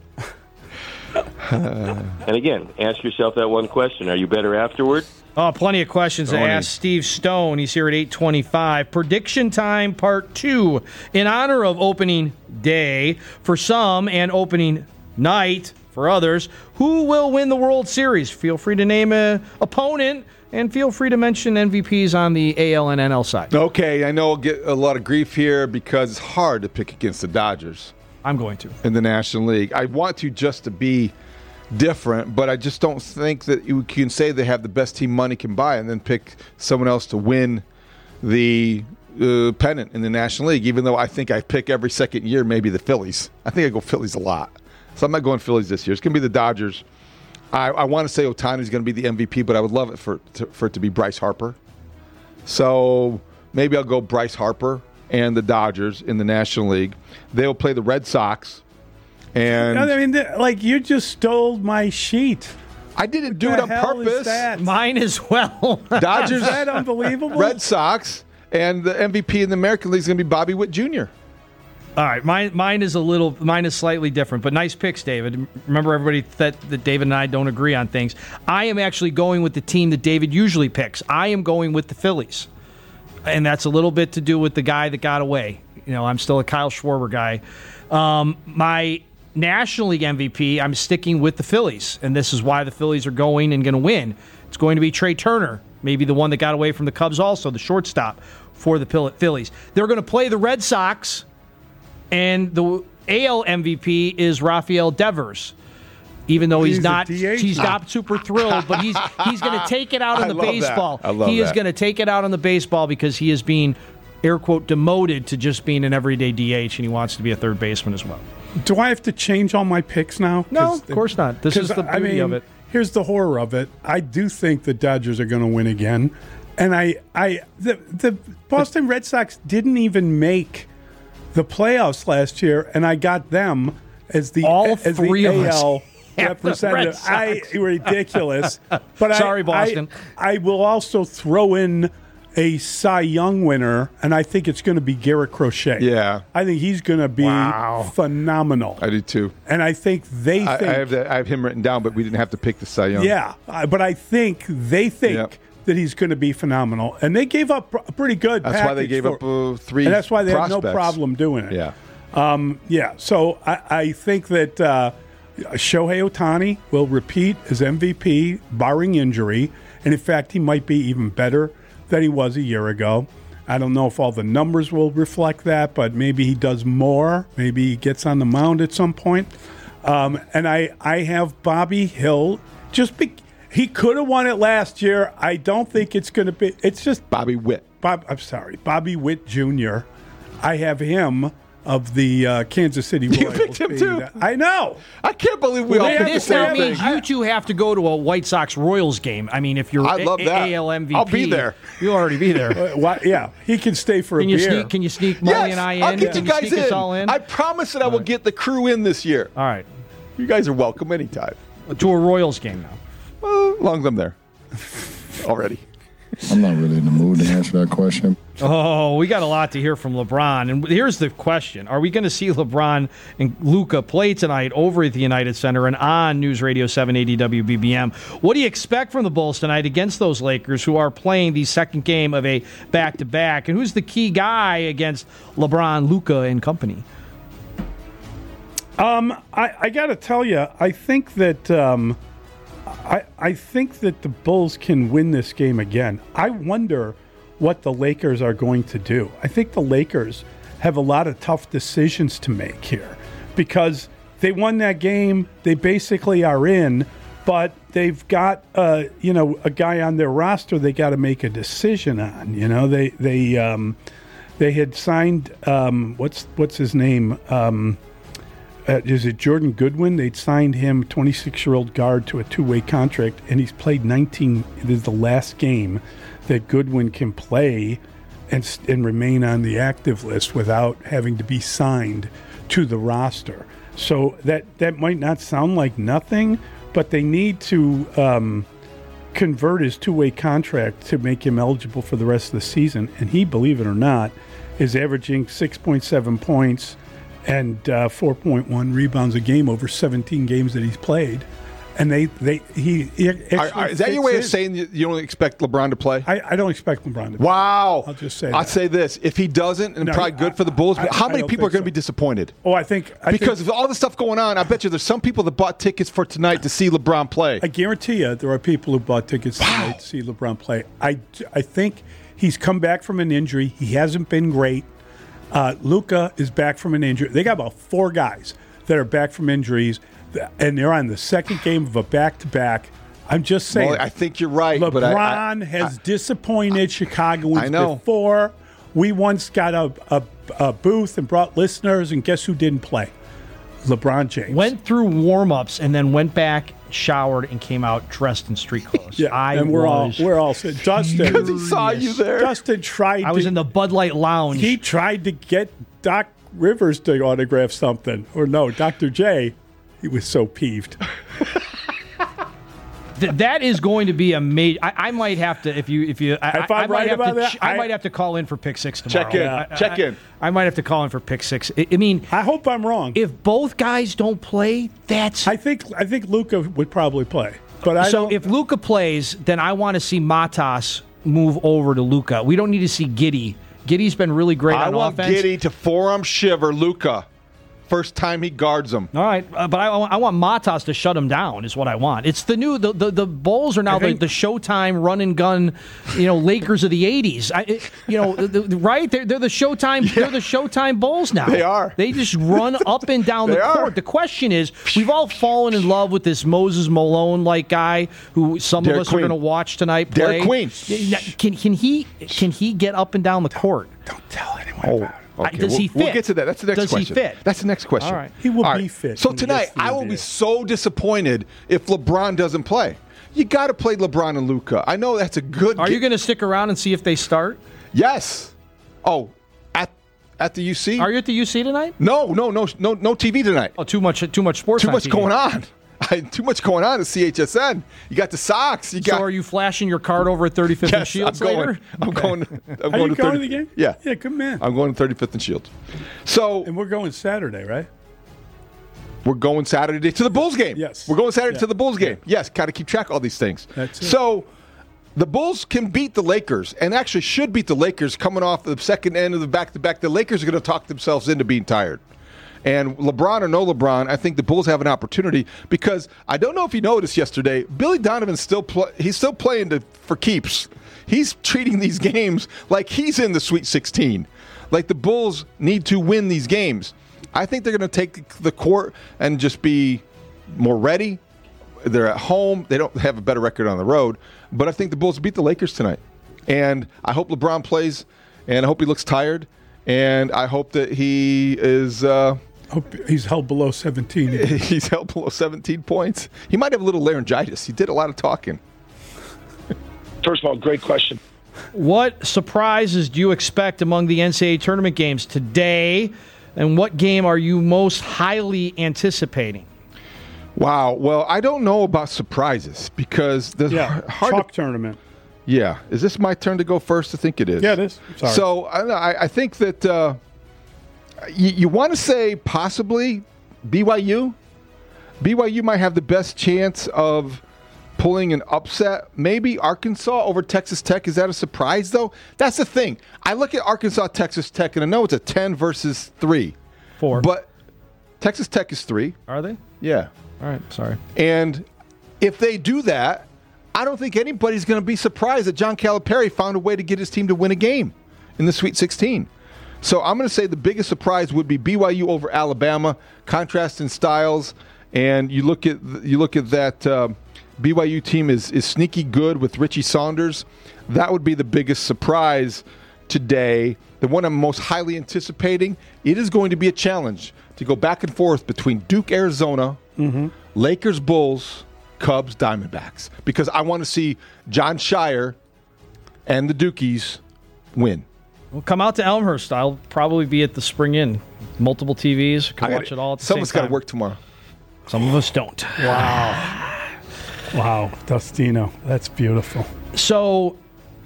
And again, ask yourself that one question: are you better afterward? Oh, plenty of questions to Tony. ask Steve Stone. He's here at eight twenty-five. Prediction time part two. In honor of opening day for some and opening night for others, who will win the World Series? Feel free to name an opponent and feel free to mention M V Ps on the A L and N L side. Okay, I know I'll get a lot of grief here because it's hard to pick against the Dodgers I'm going to. in the National League. I want to just to be different, but I just don't think that you can say they have the best team money can buy and then pick someone else to win the uh, pennant in the National League, even though I think I pick every second year maybe the Phillies. I think I go Phillies a lot. So I'm not going Phillies this year. It's going to be the Dodgers. I, I want to say Ohtani's going to be the M V P, but I would love it for, to, for it to be Bryce Harper. So maybe I'll go Bryce Harper and the Dodgers in the National League. They will play the Red Sox. And I mean, th- like, you just stole my sheet. I didn't do What it the on hell is purpose. that? Mine as well. Dodgers, Is that unbelievable? Red Sox, and the M V P in the American League is going to be Bobby Witt Junior All right, mine mine is a little mine is slightly different, but nice picks, David. Remember, everybody that, that David and I don't agree on things. I am actually going with the team that David usually picks. I am going with the Phillies, and that's a little bit to do with the guy that got away. You know, I'm still a Kyle Schwarber guy. Um, my National League M V P, I'm sticking with the Phillies, and this is why the Phillies are going and going to win. It's going to be Trey Turner, maybe the one that got away from the Cubs also, the shortstop for the Phillies. They're going to play the Red Sox. And the A L M V P is Rafael Devers, even though he's, He's a not D H. he's not super thrilled, but he's he's going to take it out on I the love that. baseball. I love he is that. going to take it out on the baseball because he is being, air quote, demoted to just being an everyday D H, and he wants to be a third baseman as well. Do I have to change all my picks now? No, 'Cause of the- course not. This is 'cause, the I beauty mean, of it. Here's the horror of it. I do think the Dodgers are going to win again, and I, I, the the Boston Red Sox didn't even make the playoffs last year, and I got them as the All as three the of us A L have the representative. Red I Sox. ridiculous. But Sorry, I, Boston. I, I will also throw in a Cy Young winner, and I think it's going to be Garrett Crochet. Yeah. I think he's going to be Wow. phenomenal. I do too. And I think they I, think, I have that, I have him written down, but we didn't have to pick the Cy Young. yeah, uh, but I think they think Yep. that he's going to be phenomenal. And they gave up a pretty good That's why they package gave for- up uh, three. And that's why they have no prospects. problem doing it. Yeah. Um, yeah, so I, I think that uh, Shohei Ohtani will repeat as M V P, barring injury. And in fact, he might be even better than he was a year ago. I don't know if all the numbers will reflect that, but maybe he does more. Maybe he gets on the mound at some point. Um, and I, I have Bobby Hill. Just be, he could have won it last year. I don't think it's going to be. It's just Bobby Witt. Bob. I'm sorry, Bobby Witt Junior I have him of the uh, Kansas City Royals. You picked him being too. that- I know. I can't believe we all Well, picked the This same now thing. means you two have to go to a White Sox Royals game. I mean, if you're I love a- that. A L M V P, I'll be there. You'll already be there. Uh, why, yeah, he can stay for Can a you beer. sneak? Can you sneak Molly Yes, and I in? I'll get Can you guys sneak in. us all in? I promise that I will get the crew in this year. all right, You guys are welcome anytime. to a Royals game now. Well, as long as I'm there already. I'm not really in the mood to answer that question. Oh, we got a lot to hear from LeBron. And here's the question. Are we going to see LeBron and Luka play tonight over at the United Center and on News Radio seven eighty W B B M? What do you expect from the Bulls tonight against those Lakers who are playing the second game of a back-to-back? And who's the key guy against LeBron, Luka, and company? Um, I, I got to tell you, I think that um, I I think that the Bulls can win this game again. I wonder what the Lakers are going to do. I think the Lakers have a lot of tough decisions to make here because they won that game. They basically are in, but they've got uh, you know a guy on their roster they got to make a decision on. You know they they um, they had signed um, what's what's his name. Um, Uh, is it Jordan Goodwin? They'd signed him, twenty-six-year-old guard, to a two-way contract, and he's played nineteen. This is the last game that Goodwin can play and, and remain on the active list without having to be signed to the roster. So that, that might not sound like nothing, but they need to um, convert his two-way contract to make him eligible for the rest of the season. And he, believe it or not, is averaging six point seven points and uh, four point one rebounds a game over seventeen games that he's played. And they, they he, he are, are, is that your way in. of saying you, you don't expect LeBron to play? I, I don't expect LeBron to play. Wow. I'll just say I'll that. say this. If he doesn't, and No, probably good I- for the Bulls, I- but how I many don't people are think going to so. be disappointed? Oh, I think I because think, of all the stuff going on, I bet you there's some people that bought tickets for tonight to see LeBron play. I guarantee you there are people who bought tickets tonight to see LeBron play. I, I think he's come back from an injury. He hasn't been great. Uh, Luka is back from an injury. They got about four guys that are back from injuries, and they're on the second game of a back-to-back. I'm just saying. Well, I think you're right. LeBron but I, I, has I, disappointed Chicagoans I know. before. We once got a, a, a booth and brought listeners, and guess who didn't play? LeBron James. Went through warm-ups and then went back, showered, and came out dressed in street clothes. Yeah, I and we're all was we're all saying Dustin because he saw you there. Dustin tried. I was to, in the Bud Light Lounge. He tried to get Doc Rivers to autograph something, or no, Doctor J. He was so peeved. Th- that is going to be a major. I, I might have to if you if you. I, If I'm I, I might right have about to, that, ch- I, I- might have to call in for pick six tomorrow. Check in. I, Check I, in. I might have to call in for pick six. I, I mean, I hope I'm wrong. if both guys don't play, that's I think I think Luka would probably play, but I so. don't, If Luka plays, then I want to see Matas move over to Luka. We don't need to see Giddey. Giddey's been really great I on want offense. Giddey to forearm shiver Luka first time he guards him. All right, uh, but I, I want Matas to shut him down. Is what I want. It's the new the the, the Bulls are now think- the, the Showtime run and gun, you know, Lakers of the eighties. I, it- you know, the, the, right? They're, they're the Showtime. They're the Showtime Bulls now. They are. They just run up and down the They are. court. The question is, we've all fallen in love with this Moses Malone like guy who some Derek of us Queen. are going to watch tonight play. Derek Queen. Can can he can he get up and down the court? don't tell anyone Oh, about it. okay. does we'll, he We'll fit? get to that. That's the next Does he question. fit? That's the next question. All right. He will All be right. fit So when he tonight, gets to the I will N B A. be so disappointed if LeBron doesn't play. You got to play LeBron and Luka. I know that's a good. Are ga- you going to stick around and see if they start? Yes. Oh, at at the U C. Are you at the U C tonight? No, no, no, no, no T V tonight. Oh, too much, too much sports. Too on much T V. going on. I, too much going on at C H S N. You got the Sox. You got. So, are you flashing your card over at thirty-fifth and yes, Shields I'm going. later? I'm going. I'm Are going you to going to thirty the game? Yeah. Yeah, good man. I'm going to thirty-fifth and Shields. So And we're going Saturday, right? we're going Saturday to the Bulls game. Yes. We're going Saturday Yeah. to the Bulls game. Yes, got to keep track of all these things. That's it. So the Bulls can beat the Lakers and actually should beat the Lakers coming off the second end of the back-to-back. The Lakers are going to talk themselves into being tired. And LeBron or no LeBron, I think the Bulls have an opportunity because I don't know if you noticed yesterday, Billy Donovan's still play, he's still playing to, for keeps. He's treating these games like he's in the Sweet sixteen. Like the Bulls need to win these games. I think they're going to take the court and just be more ready. They're at home. They don't have a better record on the road. But I think the Bulls beat the Lakers tonight. And I hope LeBron plays, and I hope he looks tired, and I hope that he is uh, – Hope he's held below seventeen. he's held below seventeen points. He might have a little laryngitis. He did a lot of talking. First of all, great question. What surprises do you expect among the N C double A tournament games today, and what game are you most highly anticipating? Wow. Well, I don't know about surprises because the Yeah, hard chalk to, tournament. Yeah. Is this my turn to go first? I think it is. Yeah, it is. Sorry. So I, don't know, I, I think that uh, you, you want to say possibly B Y U. B Y U might have the best chance of pulling an upset. Maybe Arkansas over Texas Tech. Is that a surprise, though? That's the thing. I look at Arkansas, Texas Tech, and I know it's a ten versus three. Four. But Texas Tech is three. Are they? Yeah. All right, sorry. And if they do that, I don't think anybody's going to be surprised that John Calipari found a way to get his team to win a game in the Sweet sixteen. So I'm going to say the biggest surprise would be B Y U over Alabama, contrast in styles, and you look at you look at that uh, B Y U team is is sneaky good with Richie Saunders. That would be the biggest surprise today. The one I'm most highly anticipating. It is going to be a challenge to go back and forth between Duke, Arizona, Mm-hmm. Lakers, Bulls, Cubs, Diamondbacks, because I want to see John Shire and the Dukies win. Well, come out to Elmhurst. I'll probably be at the Spring Inn. Multiple T Vs. Can I watch gotta, it all at the Someone's same time. got to work tomorrow. Some of us don't. Wow. Wow, Dustino. That's beautiful. So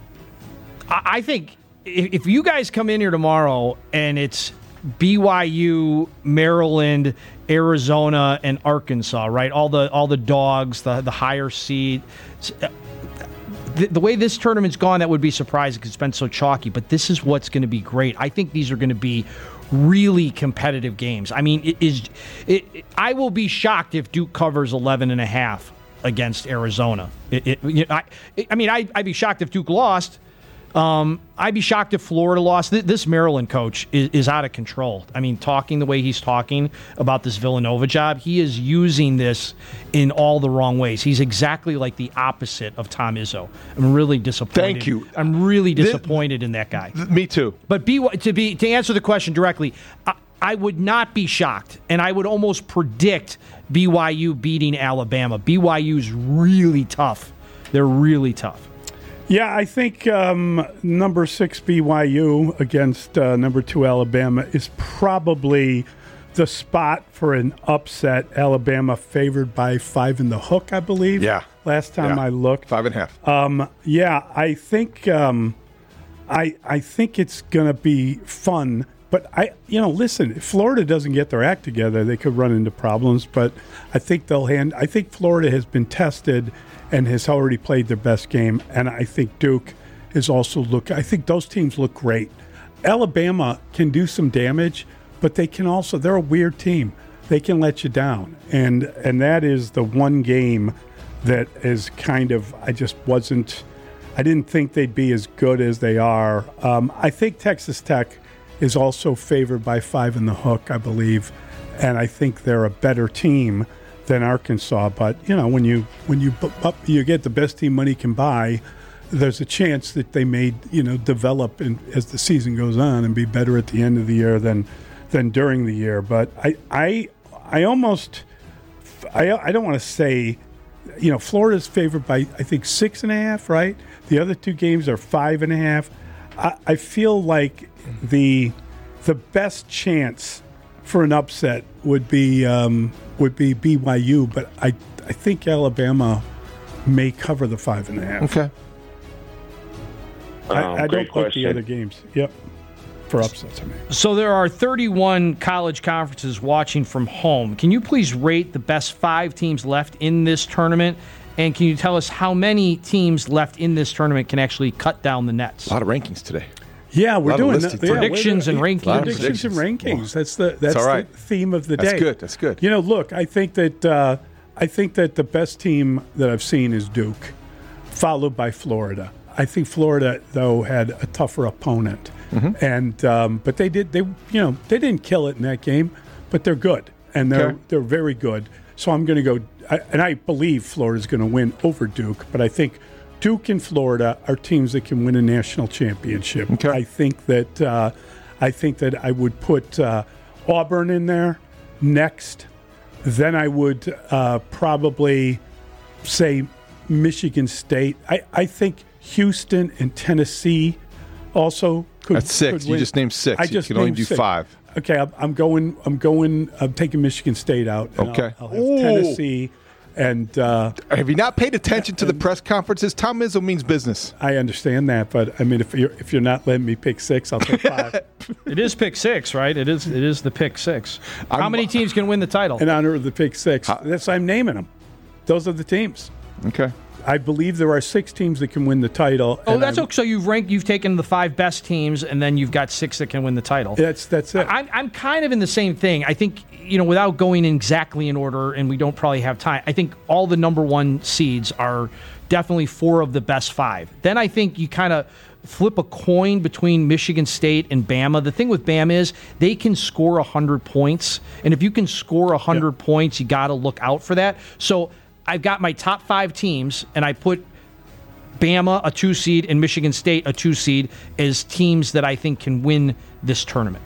I I think if, if you guys come in here tomorrow and it's B Y U, Maryland, Arizona, and Arkansas, right? All the all the dogs, the the higher seed. The, the way this tournament's gone, that would be surprising because it's been so chalky. But this is what's going to be great. I think these are going to be really competitive games. I mean, it is. It, it, I will be shocked if Duke covers eleven and a half against Arizona. It, it, you know, I, I mean, I, I'd be shocked if Duke lost. Um, I'd be shocked if Florida lost. This Maryland coach is, is out of control. I mean, talking the way he's talking about this Villanova job, he is using this in all the wrong ways. He's exactly like the opposite of Tom Izzo. I'm really disappointed. Thank you. I'm really disappointed in that guy. Me too. But be, to be to answer the question directly, I, I would not be shocked, and I would almost predict B Y U beating Alabama. B Y U's really tough. They're really tough. Yeah, I think um, number six B Y U against uh, number two Alabama is probably the spot for an upset. Alabama favored by five in the hook, I believe. Yeah. Last time yeah. I looked, five and a half. Um, yeah, I think um, I I think it's gonna be fun. But I, you know, listen, if Florida doesn't get their act together, they could run into problems. But I think they'll hand. I think Florida has been tested and has already played their best game. And I think Duke is also look. I think those teams look great. Alabama can do some damage, but they can also. They're a weird team. They can let you down, and and that is the one game that is kind of. I just wasn't. I didn't think they'd be as good as they are. Um, I think Texas Tech is also favored by five in the hook, I believe, and I think they're a better team than Arkansas. But you know, when you when you you get the best team money can buy, there's a chance that they may you know develop in, as the season goes on and be better at the end of the year than than during the year. But I I I almost I I don't want to say. You know, Florida's favored by, I think, six and a half, right? The other two games are five and a half. I, I feel like the the best chance for an upset would be um, would be B Y U, but I I think Alabama may cover the five and a half. Okay. I, Um, I great don't like question. the other games. Yep. For upsets, I mean. So there are thirty-one college conferences watching from home. Can you please rate the best five teams left in this tournament? And can you tell us how many teams left in this tournament can actually cut down the nets? A lot of rankings today. Yeah, we're lot of doing listing that. Yeah, predictions we're- and rankings. A lot of Predictions and predictions. rankings. That's the that's all right. the theme of the That's day. good. That's good. You know, look, I think that uh, I think that the best team that I've seen is Duke, followed by Florida. I think Florida, though, had a tougher opponent, Mm-hmm. and um, but they did they you know they didn't kill it in that game, but they're good and they're Okay. they're very good. So I'm going to go, I, and I believe Florida's going to win over Duke, but I think Duke and Florida are teams that can win a national championship. Okay. I think that uh, I think that I would put uh, Auburn in there next. Then I would uh, probably say Michigan State. I, I think Houston and Tennessee also could. That's six. could You win. just named six. I You just can only named do six. five. Okay, I'm, I'm going. I'm going. I'm taking Michigan State out. and Okay. I'll, I'll have Ooh. Tennessee, and uh, Have you not paid attention to the press conferences? Tom Izzo means business. I understand that. But I mean, if you're if you're not letting me pick six, I'll take five. It is pick six, right? It is. It is the pick six. How I'm- many teams can win the title? In honor of the pick six, that's I'm naming them. Those are the teams. Okay. I believe there are six teams that can win the title. Oh, and that's I'm- okay. So you've ranked, you've taken the five best teams, and then you've got six that can win the title. That's that's it. I'm, I'm kind of in the same thing. I think, you know, without going exactly in order, and we don't probably have time, I think all the number one seeds are definitely four of the best five. Then I think you kind of flip a coin between Michigan State and Bama. The thing with Bama is they can score one hundred points, and if you can score one hundred Yep. points, you got to look out for that. So I've got my top five teams, and I put Bama, a two seed, and Michigan State, a two seed, as teams that I think can win this tournament.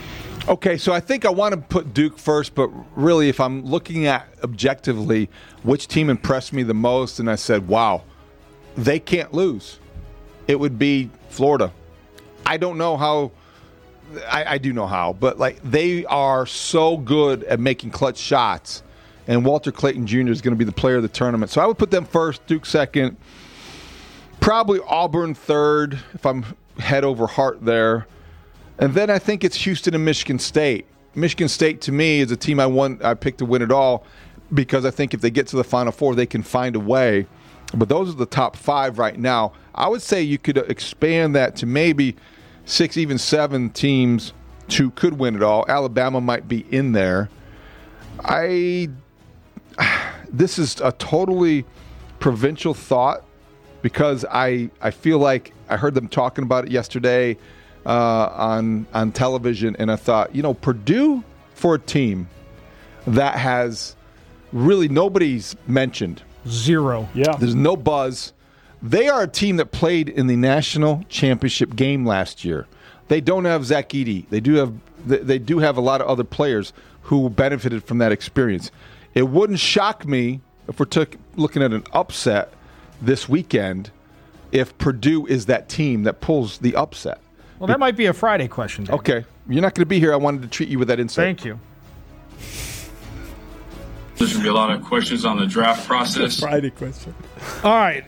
Okay, so I think I want to put Duke first, but really, if I'm looking at objectively which team impressed me the most, and I said, wow, they can't lose. it would be Florida. I don't know how. I, I do know how, but like they are so good at making clutch shots, and Walter Clayton Junior is going to be the player of the tournament. So I would put them first, Duke second, probably Auburn third if I'm head over heart there, and then I think it's Houston and Michigan State. Michigan State to me is a team I want. I picked to win it all because I think if they get to the Final Four, they can find a way. But those are the top five right now. I would say you could expand that to maybe six, even seven teams who could win it all. Alabama might be in there. I. This is a totally provincial thought because I I feel like I heard them talking about it yesterday uh, on on television, and I thought, you know, Purdue for a team that has really nobody's mentioned. Zero. Yeah. There's no buzz. They are a team that played in the national championship game last year. They don't have Zach Edey. They do have they do have a lot of other players who benefited from that experience. It wouldn't shock me if we're took, looking at an upset this weekend if Purdue is that team that pulls the upset. Well, that might be a Friday question, David. Okay. You're not going to be here. I wanted to treat you with that insight. Thank you. There's going to be a lot of questions on the draft process. Friday question. All right.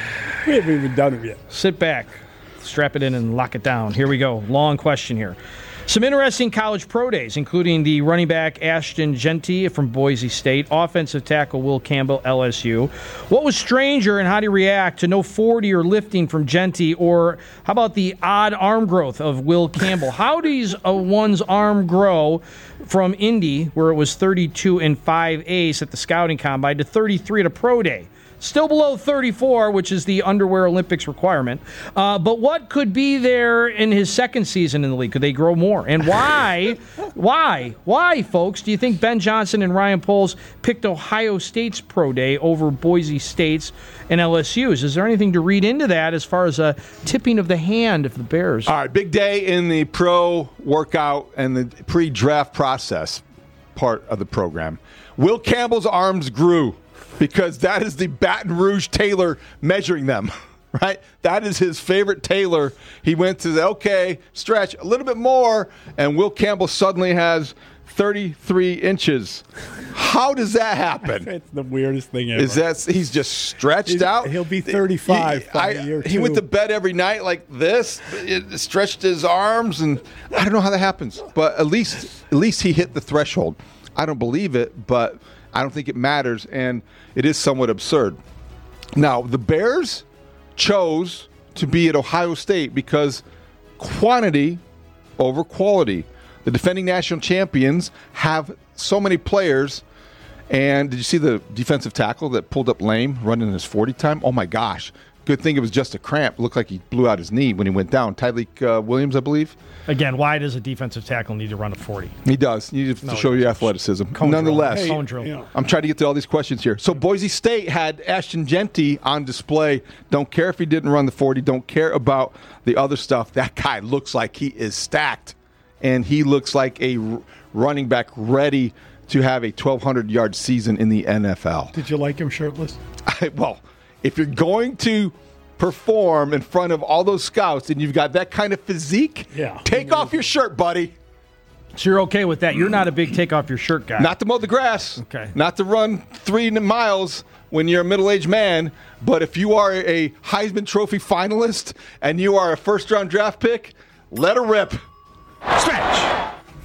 We haven't even done it yet. Sit back, strap it in, and lock it down. Here we go. Long question here. Some interesting college pro days, including the running back Ashton Jeanty from Boise State, offensive tackle Will Campbell, L S U. What was stranger, and how do you react to no forty or lifting from Jeanty, or how about the odd arm growth of Will Campbell? How does a one's arm grow from Indy, where it was thirty-two and five eighths at the scouting combine, to thirty-three at a pro day? Still below thirty-four, which is the underwear Olympics requirement. Uh, but what could be there in his second season in the league? Could they grow more? And why, why, why, folks, do you think Ben Johnson and Ryan Poles picked Ohio State's pro day over Boise State's and L S U's? Is there anything to read into that as far as a tipping of the hand of the Bears? All right, big day in the pro workout and the pre-draft process part of the program. Will Campbell's arms grew. Because that is the Baton Rouge tailor measuring them, right? That is his favorite tailor. He went to the, okay, stretch a little bit more, and Will Campbell suddenly has thirty-three inches. How does that happen? It's the weirdest thing ever. Is that he's just stretched he's, out? He'll be thirty-five he, by I, year two. He went to bed every night like this, it stretched his arms, and I don't know how that happens. But at least, at least he hit the threshold. I don't believe it, but I don't think it matters, and it is somewhat absurd. Now, the Bears chose to be at Ohio State because quantity over quality. The defending national champions have so many players, and did you see the defensive tackle that pulled up lame running his forty time? Oh, my gosh. Good thing it was just a cramp. It looked like he blew out his knee when he went down. Tyreek uh, Williams, I believe. Again, why does a defensive tackle need to run a forty? He does. You need to no, show your athleticism. Cone Nonetheless, drill. Hey, drill. You know. I'm trying to get to all these questions here. So Boise State had Ashton Jeanty on display. Don't care if he didn't run the forty. Don't care about the other stuff. That guy looks like he is stacked, and he looks like a r- running back ready to have a twelve hundred yard season in the N F L. Did you like him shirtless? I, well, if you're going to perform in front of all those scouts and you've got that kind of physique, yeah, take off your shirt, buddy. So you're okay with that? You're not a big take off your shirt guy. Not to mow the grass. Okay. Not to run three miles when you're a middle-aged man. But if you are a Heisman Trophy finalist and you are a first-round draft pick, let her rip. Stretch.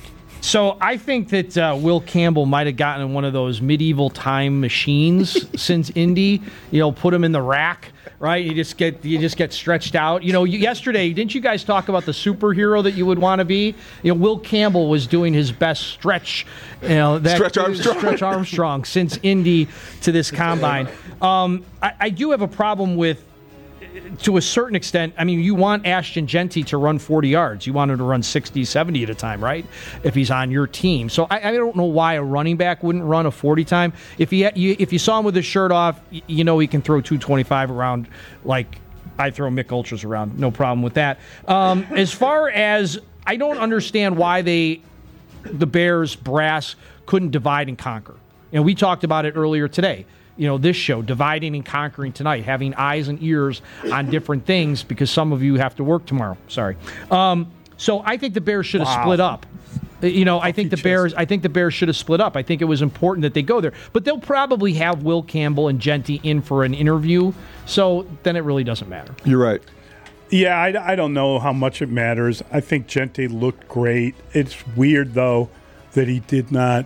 So I think that uh, Will Campbell might have gotten one of those medieval time machines since Indy. You know, put him in the rack, right? You just get you just get stretched out. You know, you, yesterday didn't you guys talk about the superhero that you would want to be? You know, Will Campbell was doing his best stretch. You know, that, Stretch Armstrong. Stretch Armstrong since Indy to this combine. Um, I, I do have a problem with. To a certain extent, I mean, you want Ashton Jeanty to run forty yards. You want him to run sixty, seventy at a time, right? If he's on your team. So I, I don't know why a running back wouldn't run a forty time. If he, you, if you saw him with his shirt off, you know he can throw two twenty-five around like I throw Mick Ultras around. No problem with that. Um, as far as, I don't understand why they, the Bears brass couldn't divide and conquer. You know, we talked about it earlier today. you know, this show, Dividing and Conquering Tonight, having eyes and ears on different things because some of you have to work tomorrow. Sorry. Um, so I think the Bears should have wow. split up. You know, I think the Bears. I think the Bears should have split up. I think it was important that they go there, but they'll probably have Will Campbell and Genty in for an interview. So then it really doesn't matter. You're right. Yeah, I, I don't know how much it matters. I think Genty looked great. It's weird though that he did not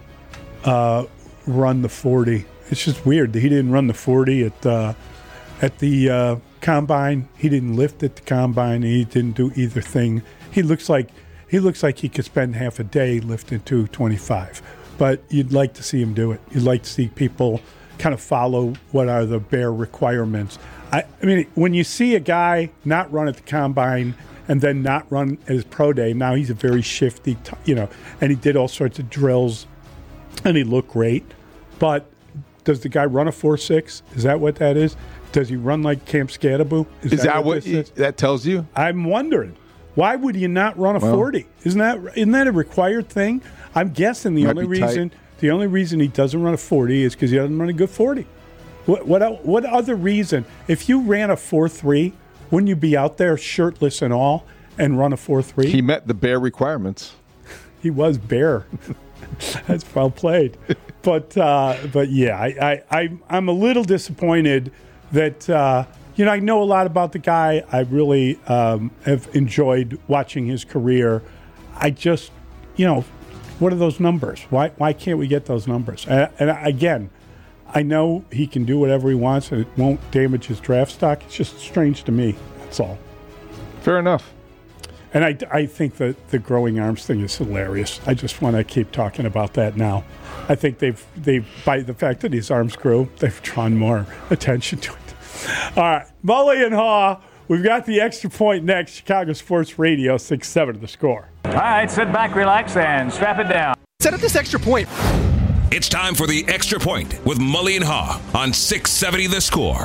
uh, run the forty. It's just weird that he didn't run the forty at uh, at the uh, combine. He didn't lift at the combine. He didn't do either thing. He looks like. He looks like he could spend half a day lifting two twenty-five, but you'd like to see him do it. You'd like to see people kind of follow what are the Bear requirements. I, I mean, when you see a guy not run at the combine and then not run at his pro day, now he's a very shifty, t- you know, and he did all sorts of drills, and he looked great. But does the guy run a four six? Is that what that is? Does he run like Camp Scadaboo? Is, is that, that what he, that tells you? I'm wondering. Why would you not run a well, forty? Isn't that isn't that a required thing? I'm guessing the only reason tight. the only reason he doesn't run a forty is because he doesn't run a good forty. What what what other reason? If you ran a four three, wouldn't you be out there shirtless and all and run a four three? He met the Bear requirements. He was Bear. That's well played. But uh, but yeah, I, I, I I'm a little disappointed that. Uh, You know, I know a lot about the guy. I really um, have enjoyed watching his career. I just, you know, what are those numbers? Why why can't we get those numbers? And, and again, I know he can do whatever he wants and it won't damage his draft stock. It's just strange to me. That's all. Fair enough. And I, I think that the growing arms thing is hilarious. I just want to keep talking about that now. I think they've, they've by the fact that his arms grew, they've drawn more attention to it. All right, Mully and Haw, we've got the extra point next. Chicago Sports Radio, six seven to the score. All right, sit back, relax, and strap it down. Set up this extra point. It's time for the extra point with Mully and Haw on six seventy The Score.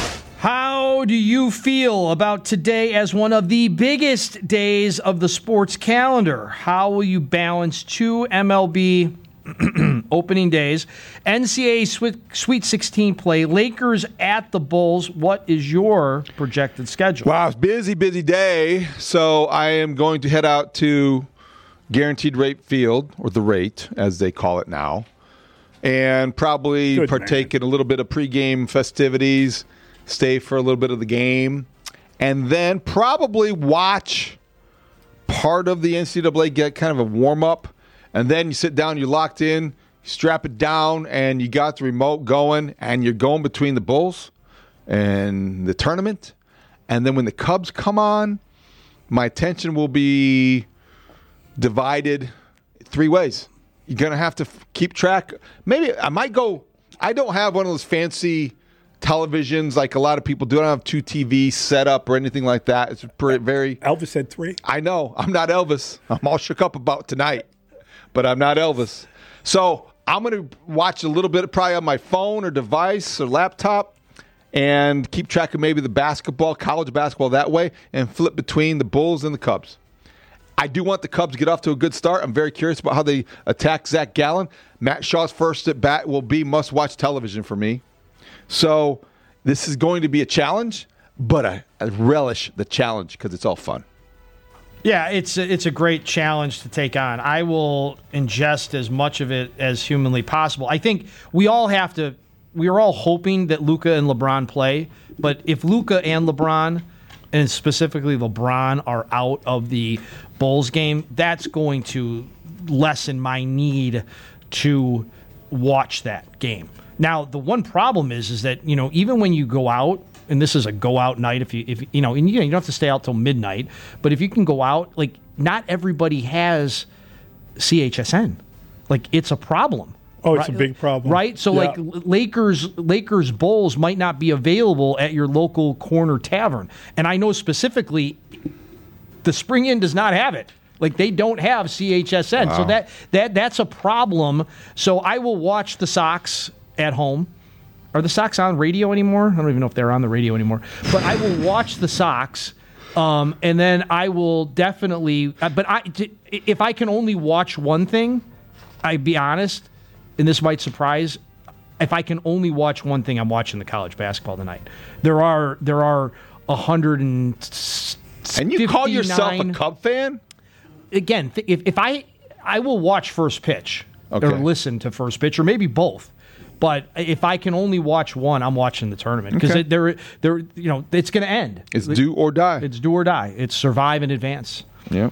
How do you feel about today as one of the biggest days of the sports calendar? How will you balance two M L B opening days, N C double A Sweet sixteen play, Lakers at the Bulls? What is your projected schedule? Wow, it's busy, busy day. So I am going to head out to Guaranteed Rate Field, or the Rate, as they call it now, and probably Good partake man. in a little bit of pregame festivities, stay for a little bit of the game, and then probably watch part of the N C double A, get kind of a warm-up. And then you sit down, you're locked in, you strap it down, and you got the remote going, and you're going between the Bulls and the tournament. And then when the Cubs come on, my attention will be divided three ways. You're going to have to f- keep track. Maybe I might go, I don't have one of those fancy televisions like a lot of people do. I don't have two T Vs set up or anything like that. It's pretty, very... Elvis had three. I know. I'm not Elvis. I'm all shook up about tonight. But I'm not Elvis. So I'm going to watch a little bit probably on my phone or device or laptop and keep track of maybe the basketball, college basketball that way, and flip between the Bulls and the Cubs. I do want the Cubs to get off to a good start. I'm very curious about how they attack Zach Gallen. Matt Shaw's first at bat will be must-watch television for me. So this is going to be a challenge, but I, I relish the challenge because it's all fun. Yeah, it's a, it's a great challenge to take on. I will ingest as much of it as humanly possible. I think we all have to – we are all hoping that Luka and LeBron play, but if Luka and LeBron, and specifically LeBron, are out of the Bulls game, that's going to lessen my need to watch that game. Now, the one problem is is that, you know, even when you go out, and this is a go out night, if you if you know, and you, know, you don't have to stay out till midnight, but if you can go out, like, not everybody has C H S N. Like, it's a problem. Oh, it's right? a big problem. Right? So, yeah. like, Lakers Lakers Bulls might not be available at your local corner tavern. And I know specifically the Spring Inn does not have it. Like, they don't have C H S N. Wow. So that that that's a problem. So I will watch the Sox at home. Are the Sox on radio anymore? I don't even know if they're on the radio anymore. But I will watch the Sox, um, and then I will definitely. Uh, but I, if I can only watch one thing, I'd be honest, and this might surprise, if I can only watch one thing, I'm watching the college basketball tonight. There are there are a hundred and and you call yourself a Cub fan? Again, if if I I will watch first pitch okay. or listen to first pitch or maybe both. But if I can only watch one, I'm watching the tournament because Okay. they're they're you know it's going to end. It's do or die. It's do or die. It's survive and advance. Yeah.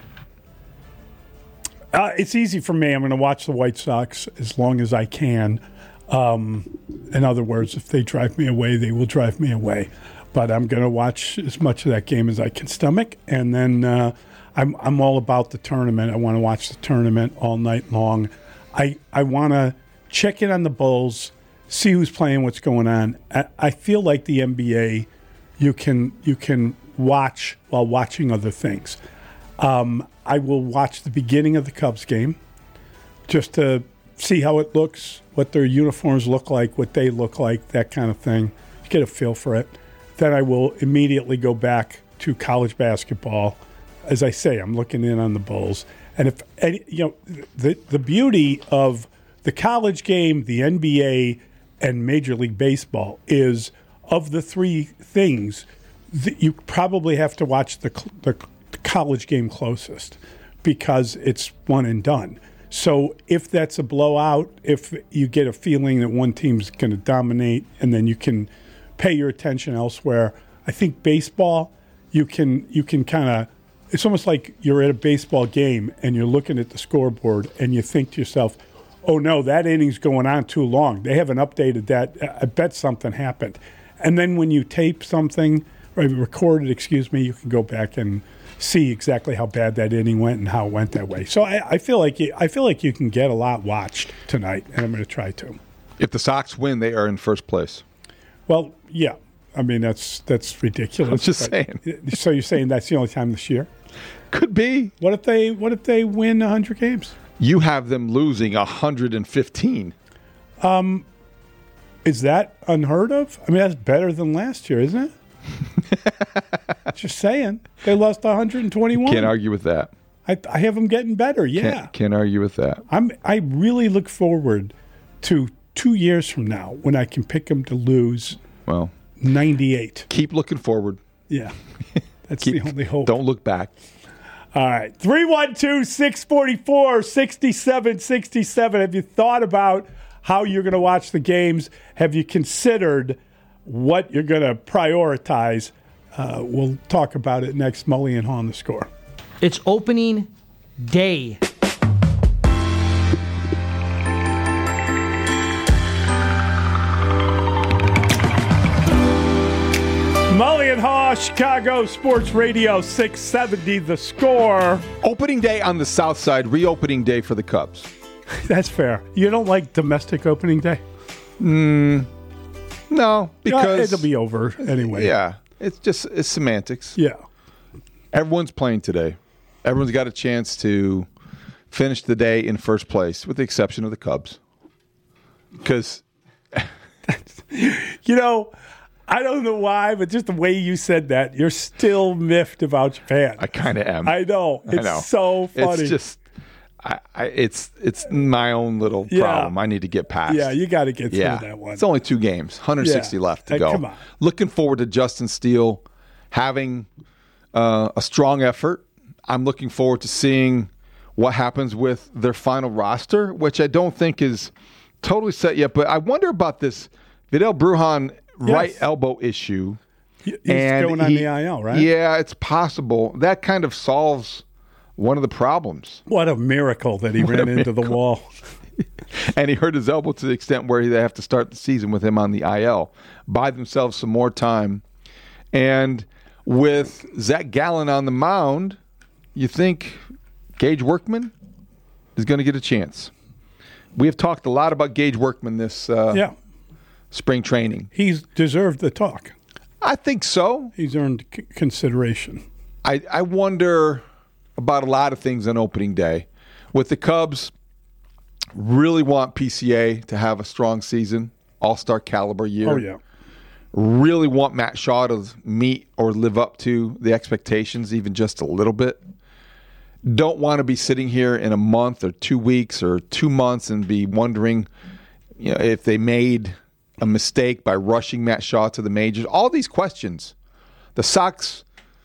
Uh, it's easy for me. I'm going to watch the White Sox as long as I can. Um, in other words, if they drive me away, they will drive me away. But I'm going to watch as much of that game as I can stomach, and then uh, I'm I'm all about the tournament. I want to watch the tournament all night long. I I want to check in on the Bulls, see who's playing, what's going on. I, I feel like the N B A, you can you can watch while watching other things. Um, I will watch the beginning of the Cubs game just to see how it looks, what their uniforms look like, what they look like, that kind of thing. Get a feel for it. Then I will immediately go back to college basketball. As I say, I'm looking in on the Bulls. And if any, you know, the the beauty of the college game, the N B A, and Major League Baseball is of the three things that you probably have to watch the, the college game closest because it's one and done. So if that's a blowout, if you get a feeling that one team's going to dominate and then you can pay your attention elsewhere, I think baseball, you can you can kind of, it's almost like you're at a baseball game and you're looking at the scoreboard and you think to yourself, oh no, that inning's going on too long. They haven't updated that. I bet something happened. And then when you tape something, or record it, excuse me, you can go back and see exactly how bad that inning went and how it went that way. So I, I feel like you, I feel like you can get a lot watched tonight, and I'm going to try to. If the Sox win, they are in first place. Well, yeah. I mean, that's that's ridiculous. I'm just saying. So you're saying that's the only time this year? Could be. What if they What if they win one hundred games? You have them losing one hundred fifteen. Um, is that unheard of? I mean, that's better than last year, isn't it? Just saying. They lost one hundred twenty-one. Can't argue with that. I, I have them getting better, yeah. Can't, can't argue with that. I'm. I really look forward to two years from now when I can pick them to lose well, ninety-eight. Keep looking forward. Yeah. That's keep, the only hope. Don't look back. All right. three one two, six four four, six seven six seven. Have you thought about how you're going to watch the games? Have you considered what you're going to prioritize? Uh, we'll talk about it next. Mully and Haw on The Score. It's opening day. Mully and Haw, Chicago Sports Radio, six seventy The Score. Opening day on the South Side, reopening day for the Cubs. That's fair. You don't like domestic opening day? Mm, no, because... Yeah, it'll be over anyway. Yeah, it's just it's semantics. Yeah. Everyone's playing today. Everyone's got a chance to finish the day in first place, with the exception of the Cubs. Because... you know... I don't know why, but just the way you said that, you're still miffed about Japan. I kind of am. I know. It's I know. so funny. It's just, I, I, it's it's my own little Yeah. problem. I need to get past. Yeah, you got to get yeah. through that one. It's only two games, one hundred sixty Yeah. left to Hey, go. come on. Looking forward to Justin Steele having uh, a strong effort. I'm looking forward to seeing what happens with their final roster, which I don't think is totally set yet. But I wonder about this Vidal Brujan right Yes. elbow issue. He's and going on he- the I L, right? Yeah, it's possible. That kind of solves one of the problems. What a miracle that he What a ran into the miracle. wall. And he hurt his elbow to the extent where they have to start the season with him on the I L. Buy themselves some more time. And with Zach Gallen on the mound, you think Gage Workman is going to get a chance. We have talked a lot about Gage Workman this uh, Yeah. spring training. He's deserved the talk. I think so. He's earned c- consideration. I, I wonder about a lot of things on opening day. With the Cubs, really want P C A to have a strong season, all-star caliber year. Oh, yeah. Really want Matt Shaw to meet or live up to the expectations even just a little bit. Don't want to be sitting here in a month or two weeks or two months and be wondering you know, if they made a mistake by rushing Matt Shaw to the majors. All these questions. The Sox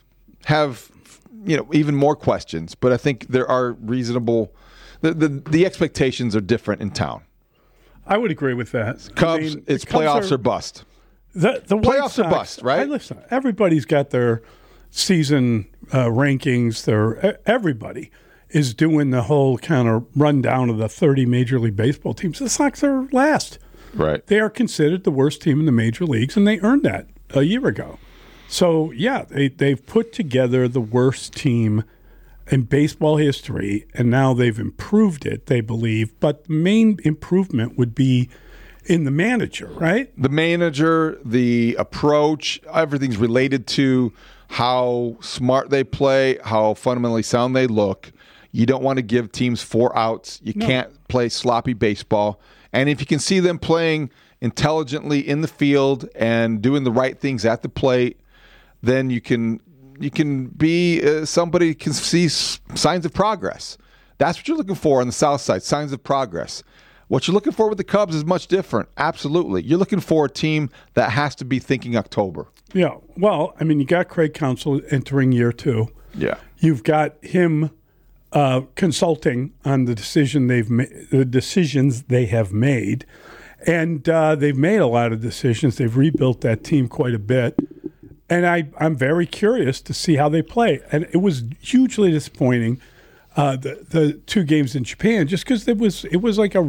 have, you know, even more questions, but I think there are reasonable the, the, the expectations are different in town. I would agree with that. Cubs, I mean, it's Cubs playoffs are, or bust. The, the White playoffs Sox, or bust, right? Hey, listen, everybody's got their season uh, rankings. Their everybody is doing the whole kind of rundown of the thirty Major League Baseball teams. The Sox are last. Right. They are considered the worst team in the major leagues, and they earned that a year ago. So, yeah, they, they've put together the worst team in baseball history, and now they've improved it, they believe. But the main improvement would be in the manager, right? The manager, the approach, everything's related to how smart they play, how fundamentally sound they look. You don't want to give teams four outs. You no. can't play sloppy baseball. And if you can see them playing intelligently in the field and doing the right things at the plate, then you can you can be uh, somebody can see s- signs of progress. That's what you're looking for on the South Side, signs of progress. What you're looking for with the Cubs is much different. Absolutely. You're looking for a team that has to be thinking October. Yeah. Well, I mean, you got Craig Counsell entering year two. Yeah. You've got him uh, consulting on the decision they've ma- the decisions they have made, and uh, they've made a lot of decisions. They've rebuilt that team quite a bit, and I, I'm very curious to see how they play. And it was hugely disappointing. Uh, the the two games in Japan, just because it was it was like a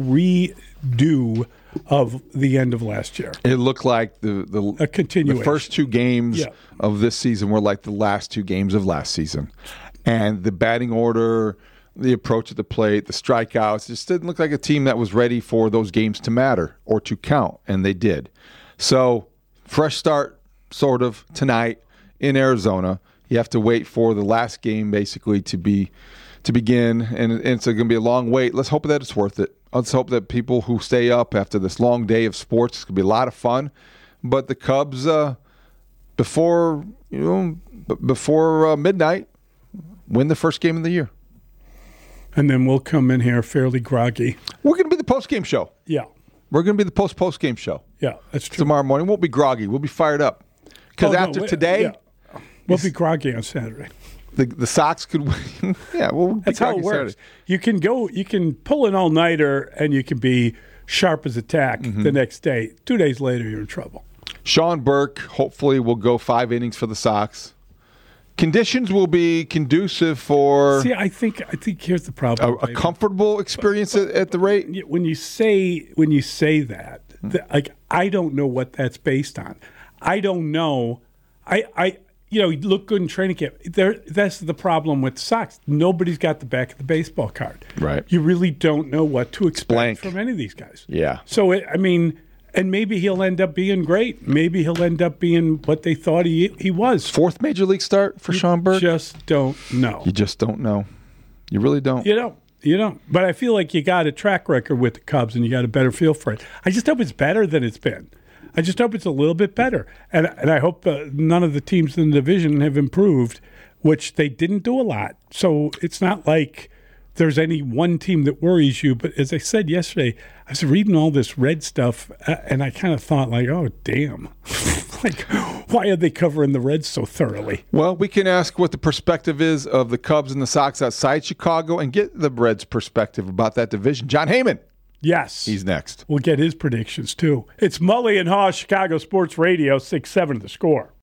redo of the end of last year. It looked like the the, a continuation. The first two games yeah. of this season were like the last two games of last season, and the batting order, the approach at the plate, the strikeouts, just didn't look like a team that was ready for those games to matter or to count, and they did. So fresh start, sort of tonight in Arizona. You have to wait for the last game basically to be. to begin, and it's going to be a long wait. Let's hope that it's worth it. Let's hope that people who stay up after this long day of sports, it's going to be a lot of fun. But the Cubs, uh, before you know, b- before uh, midnight, win the first game of the year. And then we'll come in here fairly groggy. We're going to be the post-game show. Yeah. We're going to be the post-post-game show. Yeah, that's true. Tomorrow morning. We'll be groggy. We'll be fired up. Because oh, after no, today... Yeah. We'll be groggy on Saturday. The the Sox could win. yeah, well, that's how it works. Saturday. You can go, you can pull an all-nighter, and you can be sharp as a tack mm-hmm. the next day. Two days later, you're in trouble. Sean Burke hopefully will go five innings for the Sox. Conditions will be conducive for. See, I think I think here's the problem. A, a comfortable experience but, but, at, at the rate. When you say when you say that, mm-hmm. the, like I don't know what that's based on. I don't know. I I. You know, you look good in training camp. There, that's the problem with the Sox. Nobody's got the back of the baseball card. Right. You really don't know what to expect Blank. from any of these guys. Yeah. So, it, I mean, and maybe he'll end up being great. Maybe he'll end up being what they thought he he was. Fourth major league start for you Sean Burke? Just don't know. You just don't know. You really don't. You don't. You don't. But I feel like you got a track record with the Cubs and you got a better feel for it. I just hope it's better than it's been. I just hope it's a little bit better. And and I hope uh, none of the teams in the division have improved, which they didn't do a lot. So it's not like there's any one team that worries you. But as I said yesterday, I was reading all this red stuff, uh, and I kind of thought, like, oh, damn. Like, why are they covering the Reds so thoroughly? Well, we can ask what the perspective is of the Cubs and the Sox outside Chicago and get the Reds' perspective about that division. John Heyman. Yes. He's next. We'll get his predictions, too. It's Mully and Haw, Chicago Sports Radio, six seven The Score.